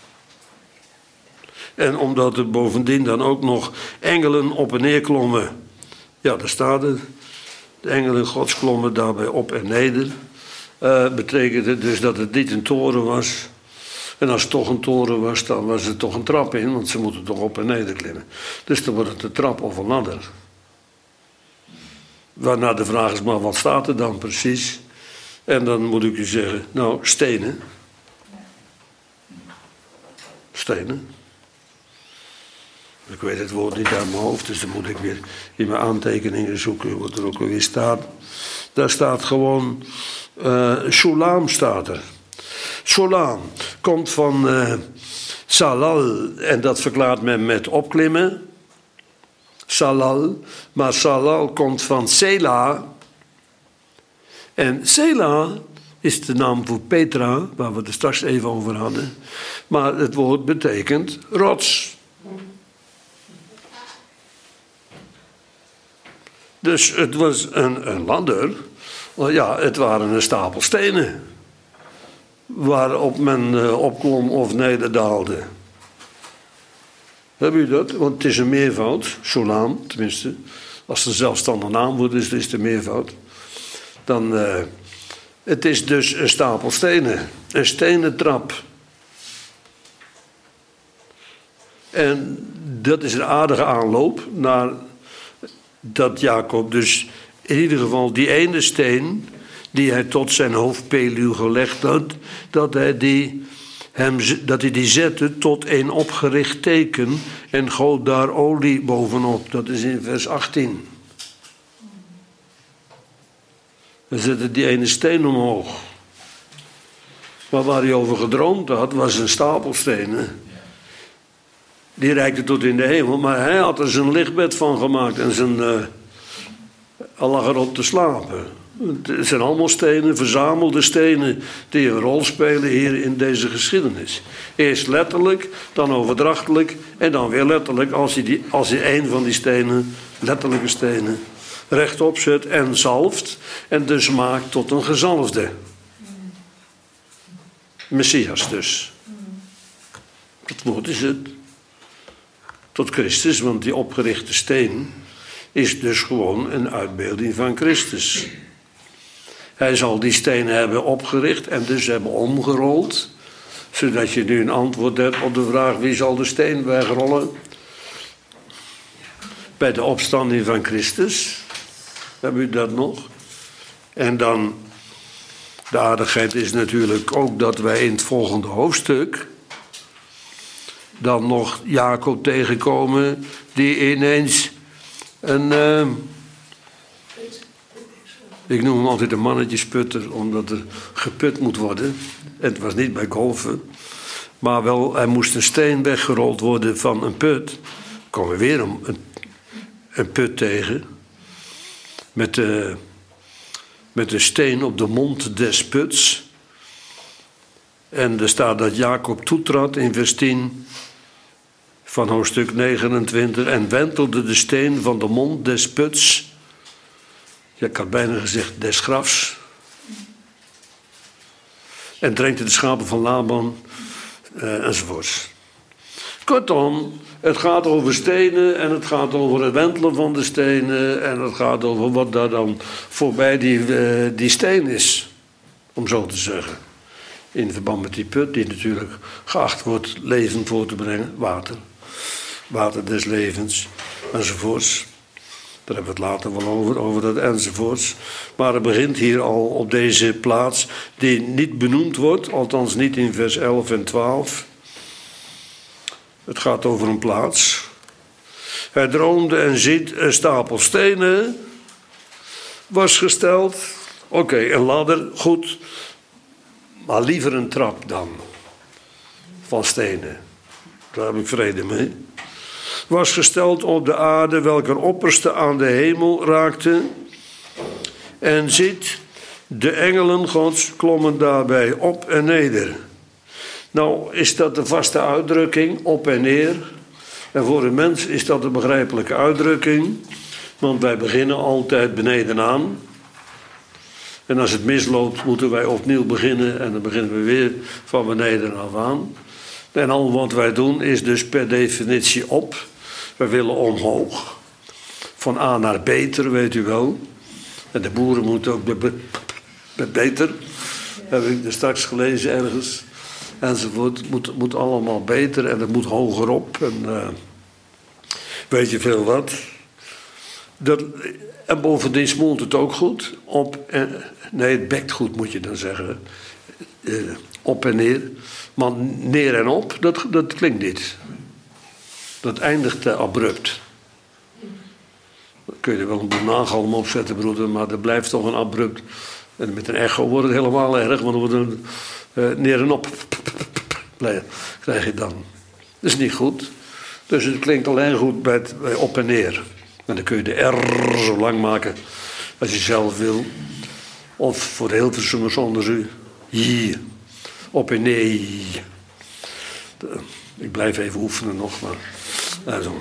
En omdat er bovendien dan ook nog engelen op en neer klommen. Ja, daar staat het. De engelen gods klommen daarbij op en neder. Betekende dus dat het niet een toren was. En als het toch een toren was, dan was er toch een trap in, want ze moeten toch op en neder klimmen. Dus dan wordt het een trap of een ladder. Waarna de vraag is, maar wat staat er dan precies? En dan moet ik u zeggen, nou, stenen. Stenen. Ik weet het woord niet uit mijn hoofd, dus dan moet ik weer in mijn aantekeningen zoeken wat er ook alweer staat. Daar staat gewoon, Shulam staat er. Shulam komt van Salal en dat verklaart men met opklimmen. Salal, maar Salal komt van Sela. En Sela is de naam voor Petra, waar we het er straks even over hadden. Maar het woord betekent rots. Dus het was een ladder. Ja, het waren een stapel stenen. Waarop men opklom of nederdaalde. Heb u dat? Want het is een meervoud, Shulam, tenminste. Als het een zelfstandige naam wordt, is het een meervoud. Dan, het is dus een stapel stenen. Een stenen trap. En dat is een aardige aanloop naar dat Jacob dus in ieder geval die ene steen die hij tot zijn hoofdpeluw gelegd had, dat hij die zette tot een opgericht teken en goot daar olie bovenop. Dat is in vers 18. Hij zette die ene steen omhoog. Maar waar hij over gedroomd had, was een stapel stenen. Die reikte tot in de hemel, maar hij had er zijn lichtbed van gemaakt en hij lag erop te slapen. Het zijn allemaal stenen, verzamelde stenen, die een rol spelen hier in deze geschiedenis. Eerst letterlijk, dan overdrachtelijk en dan weer letterlijk als hij een van die stenen, letterlijke stenen, rechtop zet en zalft en dus maakt tot een gezalfde. Messias dus. Dat woord is het. Tot Christus, want die opgerichte steen is dus gewoon een uitbeelding van Christus. Hij zal die stenen hebben opgericht en dus hebben omgerold. Zodat je nu een antwoord hebt op de vraag wie zal de steen wegrollen. Bij de opstanding van Christus. Hebben u dat nog? En dan De aardigheid is natuurlijk ook dat wij in het volgende hoofdstuk dan nog Jacob tegenkomen die ineens ik noem hem altijd een mannetjesputter, omdat er geput moet worden. Het was niet bij golfen, maar wel, er moest een steen weggerold worden van een put. Dan komen we weer een put tegen met een steen op de mond des puts. En er staat dat Jacob toetrad in vers 10 van hoofdstuk 29 en wentelde de steen van de mond des puts. Ja, ik had bijna gezegd des grafs. En drenkte de schapen van Laban enzovoorts. Kortom, het gaat over stenen en het gaat over het wentelen van de stenen en het gaat over wat daar dan voorbij die steen is, om zo te zeggen. In verband met die put die natuurlijk geacht wordt leven voor te brengen, water des levens enzovoorts. Daar hebben we het later wel over dat enzovoorts. Maar het begint hier al op deze plaats die niet benoemd wordt, althans niet in vers 11 en 12. Het gaat over een plaats. Hij droomde en ziet een stapel stenen was gesteld. Oké, een ladder, goed. Maar liever een trap dan van stenen. Daar heb ik vrede mee. Was gesteld op de aarde, welker opperste aan de hemel raakte. En ziet, de engelen Gods klommen daarbij op en neder. Nou, is dat de vaste uitdrukking, op en neer. En voor een mens is dat een begrijpelijke uitdrukking. Want wij beginnen altijd beneden aan. En als het misloopt, moeten wij opnieuw beginnen. En dan beginnen we weer van beneden af aan. En al wat wij doen is dus per definitie op. We willen omhoog. Van A naar beter, weet u wel. En de boeren moeten ook beter. Heb ik er straks gelezen ergens. Enzovoort. Het moet allemaal beter en het moet hoger op. En weet je veel wat. En bovendien smoelt het ook goed. Nee, het bekt goed moet je dan zeggen. Op en neer. Maar neer en op, dat klinkt niet. Dat eindigt te abrupt. Dan kun je er wel een boel nagalm op zetten, broeder, maar dat blijft toch een abrupt. En met een echo wordt het helemaal erg, want dan wordt het neer en op. Krijg je dan. Dat is niet goed. Dus het klinkt alleen goed bij op en neer. En dan kun je de R zo lang maken als je zelf wil. Of voor de Hilversumers onder u. Hier. Op en neer. Ik blijf even oefenen nog, maar. Zo.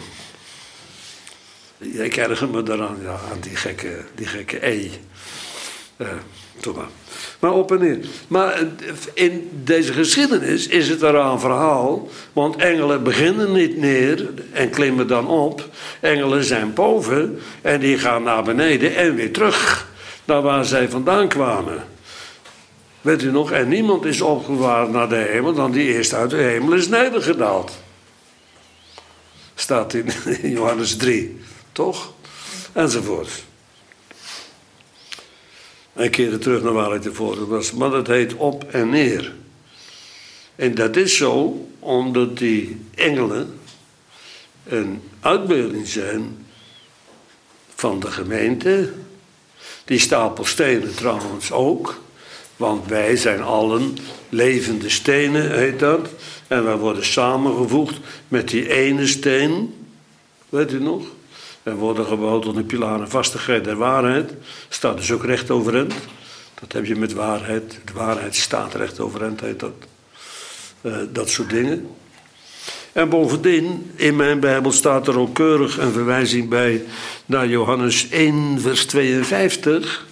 Ik erger me daaraan, ja, aan die gekke E. Toch maar. Maar op en neer. Maar in deze geschiedenis is het er een verhaal. Want engelen beginnen niet neer en klimmen dan op. Engelen zijn boven en die gaan naar beneden en weer terug. Naar waar zij vandaan kwamen. Weet u nog? En niemand is opgewaard naar de hemel dan die eerst uit de hemel is nedergedaald. Staat in Johannes 3. Toch? Enzovoort. Hij keerde terug naar waar hij tevoren was. Maar dat heet op en neer. En dat is zo omdat die engelen een uitbeelding zijn van de gemeente. Die stapel stenen trouwens ook. Want wij zijn allen levende stenen, heet dat. En wij worden samengevoegd met die ene steen. Weet u nog? En worden gebouwd tot een pilaar en vastigheid der waarheid. Staat dus ook recht overeind. Dat heb je met waarheid. De waarheid staat recht overeind, heet dat. Dat soort dingen. En bovendien, in mijn Bijbel staat er ook keurig een verwijzing bij naar Johannes 1, vers 52.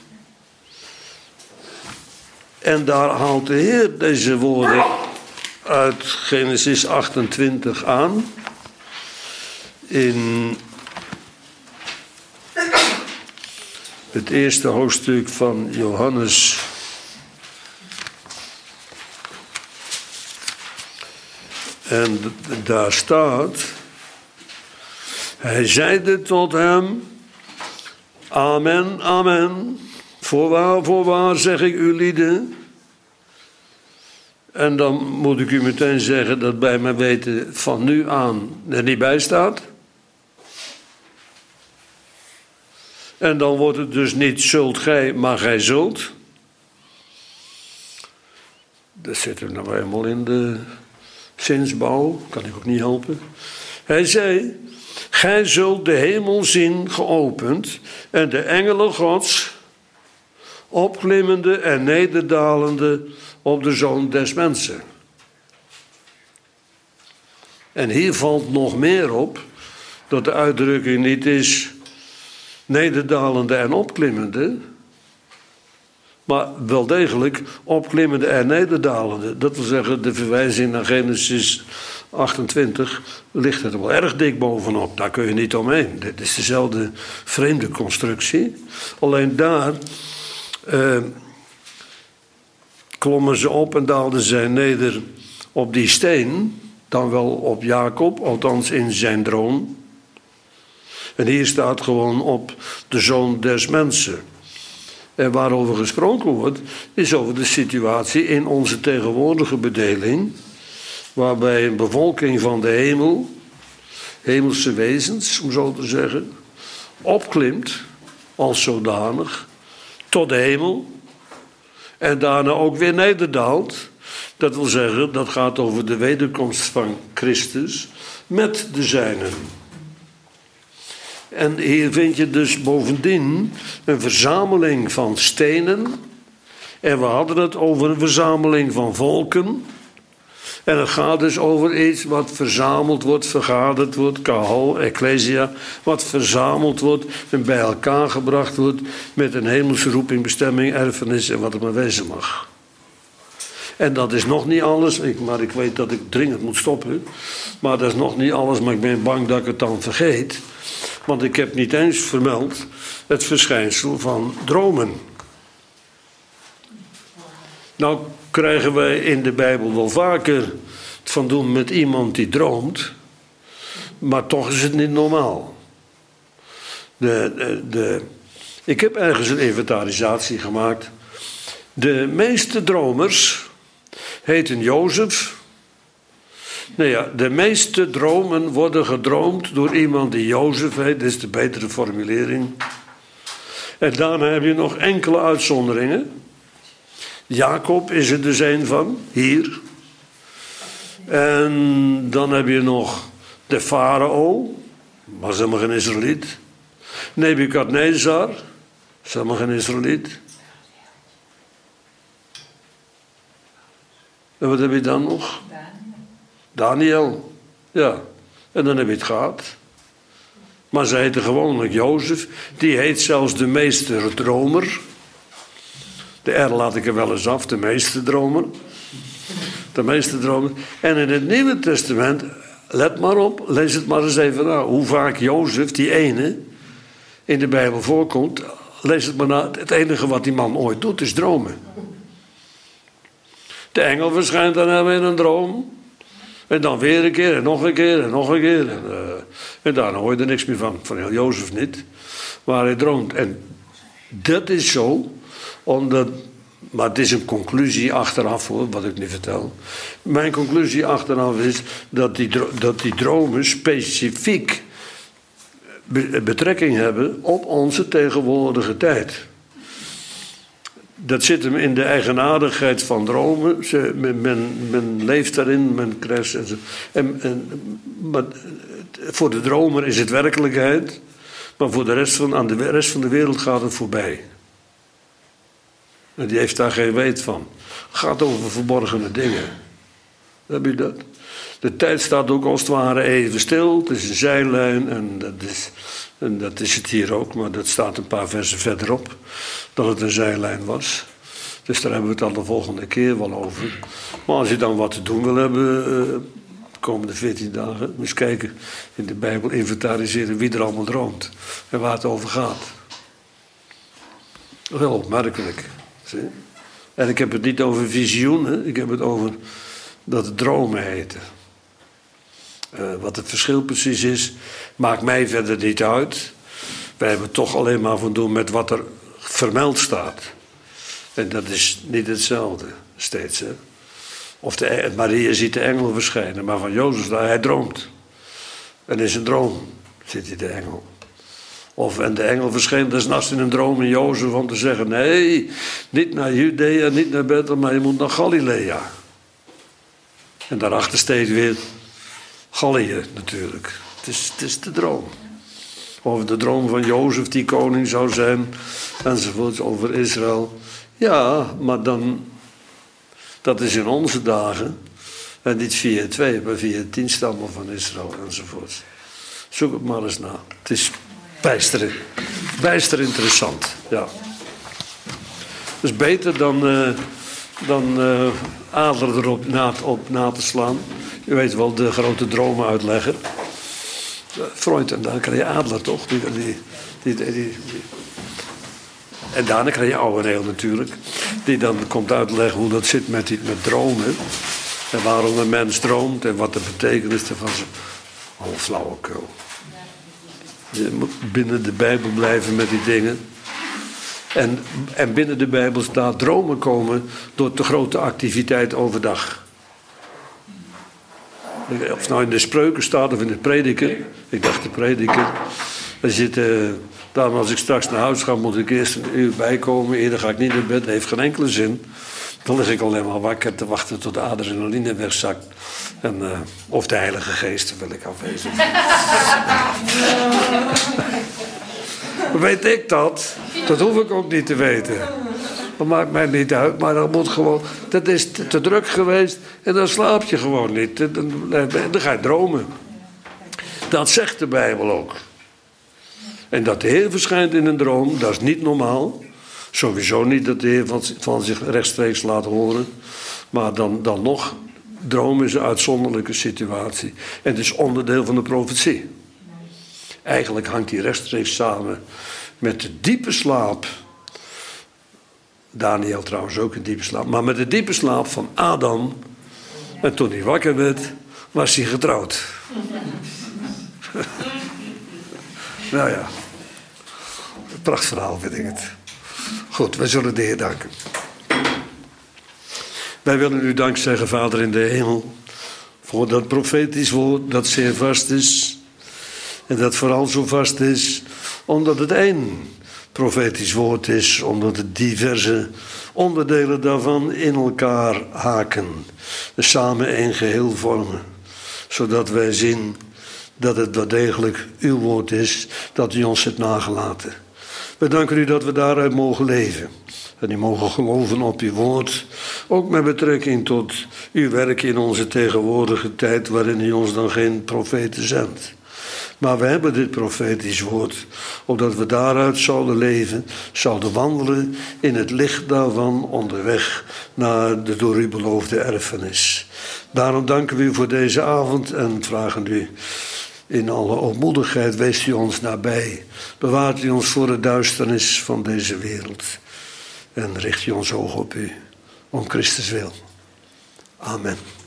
En daar haalt de Heer deze woorden uit Genesis 28 aan. In het eerste hoofdstuk van Johannes. En daar staat. Hij zeide tot hem. Amen, amen. Voorwaar zeg ik u lieden. En dan moet ik u meteen zeggen dat bij mijn weten van nu aan er niet bij staat. En dan wordt het dus niet zult gij, maar gij zult. Dat zit er nou eenmaal in de zinsbouw, kan ik ook niet helpen. Hij zei, gij zult de hemel zien geopend en de engelen Gods opklimmende en nederdalende op de Zoon des Mensen. En hier valt nog meer op dat de uitdrukking niet is nederdalende en opklimmende, maar wel degelijk opklimmende en nederdalende. Dat wil zeggen, de verwijzing naar Genesis 28 ligt er wel erg dik bovenop. Daar kun je niet omheen. Dit is dezelfde vreemde constructie. Alleen daar klommen ze op en daalden zij neder op die steen, dan wel op Jacob, althans in zijn droom. En hier staat gewoon op de Zoon des Mensen. En waarover gesproken wordt, is over de situatie in onze tegenwoordige bedeling, waarbij een bevolking van de hemel, hemelse wezens, om zo te zeggen, opklimt als zodanig tot de hemel en daarna ook weer nederdaalt. Dat wil zeggen, dat gaat over de wederkomst van Christus met de zijnen. En hier vind je dus bovendien een verzameling van stenen. En we hadden het over een verzameling van volken. En het gaat dus over iets wat verzameld wordt, vergaderd wordt, kahal, ecclesia, wat verzameld wordt en bij elkaar gebracht wordt met een hemelse roeping, bestemming, erfenis en wat het maar wezen mag. En dat is nog niet alles, maar ik weet dat ik dringend moet stoppen. Maar dat is nog niet alles, maar ik ben bang dat ik het dan vergeet. Want ik heb niet eens vermeld het verschijnsel van dromen. Nou krijgen wij in de Bijbel wel vaker het van doen met iemand die droomt. Maar toch is het niet normaal. Ik heb ergens een inventarisatie gemaakt. De meeste dromers heten Jozef. Nou ja, de meeste dromen worden gedroomd door iemand die Jozef heet. Dat is de betere formulering. En daarna heb je nog enkele uitzonderingen. Jacob is er dus een van, hier. En dan heb je nog de farao, was helemaal geen Israëliet. Nebukadnezar, is helemaal geen Israëliet. En wat heb je dan nog? Daniel. Ja. En dan heb je het gehad. Maar ze heten gewoonlijk Jozef. Die heet zelfs de meester dromer. De R laat ik er wel eens af, de meester dromer. De meester dromer. En in het Nieuwe Testament, let maar op, lees het maar eens even na. Hoe vaak Jozef, die ene, in de Bijbel voorkomt. Lees het maar na. Het enige wat die man ooit doet, is dromen. De engel verschijnt aan hem in een droom. En dan weer een keer en nog een keer en nog een keer. En daarna hoor je er niks meer van. Van Jozef niet. Maar hij droomt. En dat is zo. Omdat, maar het is een conclusie achteraf hoor, wat ik nu vertel. Mijn conclusie achteraf is dat die dromen specifiek betrekking hebben op onze tegenwoordige tijd. Dat zit hem in de eigenaardigheid van dromen. Men leeft daarin, men krijgt. Maar voor de dromer is het werkelijkheid. Maar voor aan de rest van de wereld gaat het voorbij. En die heeft daar geen weet van. Het gaat over verborgene dingen. Heb je dat? De tijd staat ook als het ware even stil. Het is een zijlijn en dat is het hier ook. Maar dat staat een paar versen verderop. Dat het een zijlijn was. Dus daar hebben we het al de volgende keer wel over. Maar als je dan wat te doen wil hebben, de komende 14 dagen, eens kijken in de Bijbel, inventariseren wie er allemaal droomt. En waar het over gaat. Heel opmerkelijk. Zie? En ik heb het niet over visioenen, ik heb het over dat het dromen heten. Wat het verschil precies is, maakt mij verder niet uit. Wij hebben toch alleen maar van doen met wat er vermeld staat. En dat is niet hetzelfde, steeds. Hè? Of Maria ziet de engel verschijnen. Maar van Jozef, hij droomt. En in zijn droom ziet hij de engel. En de engel verscheen des nachts in een droom in Jozef om te zeggen: nee, niet naar Judea, niet naar Bethel, maar je moet naar Galilea. En daarachter steeds weer Gallië natuurlijk. Het is de droom. Over de droom van Jozef die koning zou zijn. Enzovoorts over Israël. Ja, maar dan... Dat is in onze dagen. En niet via 2, maar via 10 stammen van Israël enzovoorts. Zoek het maar eens na. Het is bijster interessant. Ja. Dus beter dan Adler erop na te slaan. Je weet wel, de grote dromenuitlegger. Freud, en dan krijg je Adler toch? En daarna krijg je Ouweneel natuurlijk. Die dan komt uitleggen hoe dat zit met dromen. En waarom een mens droomt en wat de betekenis ervan is. Al flauwekul. Je moet binnen de Bijbel blijven met die dingen. En binnen de Bijbel staat dromen komen door te grote activiteit overdag. Of het nou in de Spreuken staat of in de Prediker. Ik dacht de Prediker. Daarom als ik straks naar huis ga moet ik eerst een uur bijkomen. Eerder ga ik niet naar bed. Dat heeft geen enkele zin. Dan lig ik alleen maar wakker te wachten tot de adrenaline wegzakt. Of de Heilige Geest wil ik afwezen. Weet ik dat? Dat hoef ik ook niet te weten. Dat maakt mij niet uit, maar dat moet gewoon... Dat is te druk geweest en dan slaap je gewoon niet. Dan ga je dromen. Dat zegt de Bijbel ook. En dat de Heer verschijnt in een droom, dat is niet normaal. Sowieso niet dat de Heer van zich rechtstreeks laat horen. Maar dan nog, droom is een uitzonderlijke situatie. En het is onderdeel van de profetie. Eigenlijk hangt die rechtstreeks samen met de diepe slaap. Daniel trouwens ook een diepe slaap. Maar met de diepe slaap van Adam. En toen hij wakker werd, was hij getrouwd. Nou ja, een prachtverhaal vind ik het. Goed, wij zullen de Heer danken. Wij willen u dank zeggen, Vader in de hemel, voor dat profetisch woord dat zeer vast is. En dat vooral zo vast is, omdat het één profetisch woord is, omdat het diverse onderdelen daarvan in elkaar haken. Dus samen één geheel vormen. Zodat wij zien dat het wel degelijk uw woord is, dat u ons hebt nagelaten. We danken u dat we daaruit mogen leven. En u mogen geloven op uw woord. Ook met betrekking tot uw werk in onze tegenwoordige tijd, waarin u ons dan geen profeten zendt. Maar we hebben dit profetisch woord, opdat we daaruit zouden leven, zouden wandelen in het licht daarvan onderweg naar de door u beloofde erfenis. Daarom danken we u voor deze avond en vragen u in alle ootmoedigheid, wees u ons nabij. Bewaart u ons voor de duisternis van deze wereld. En richt u ons oog op u, om Christus wil. Amen.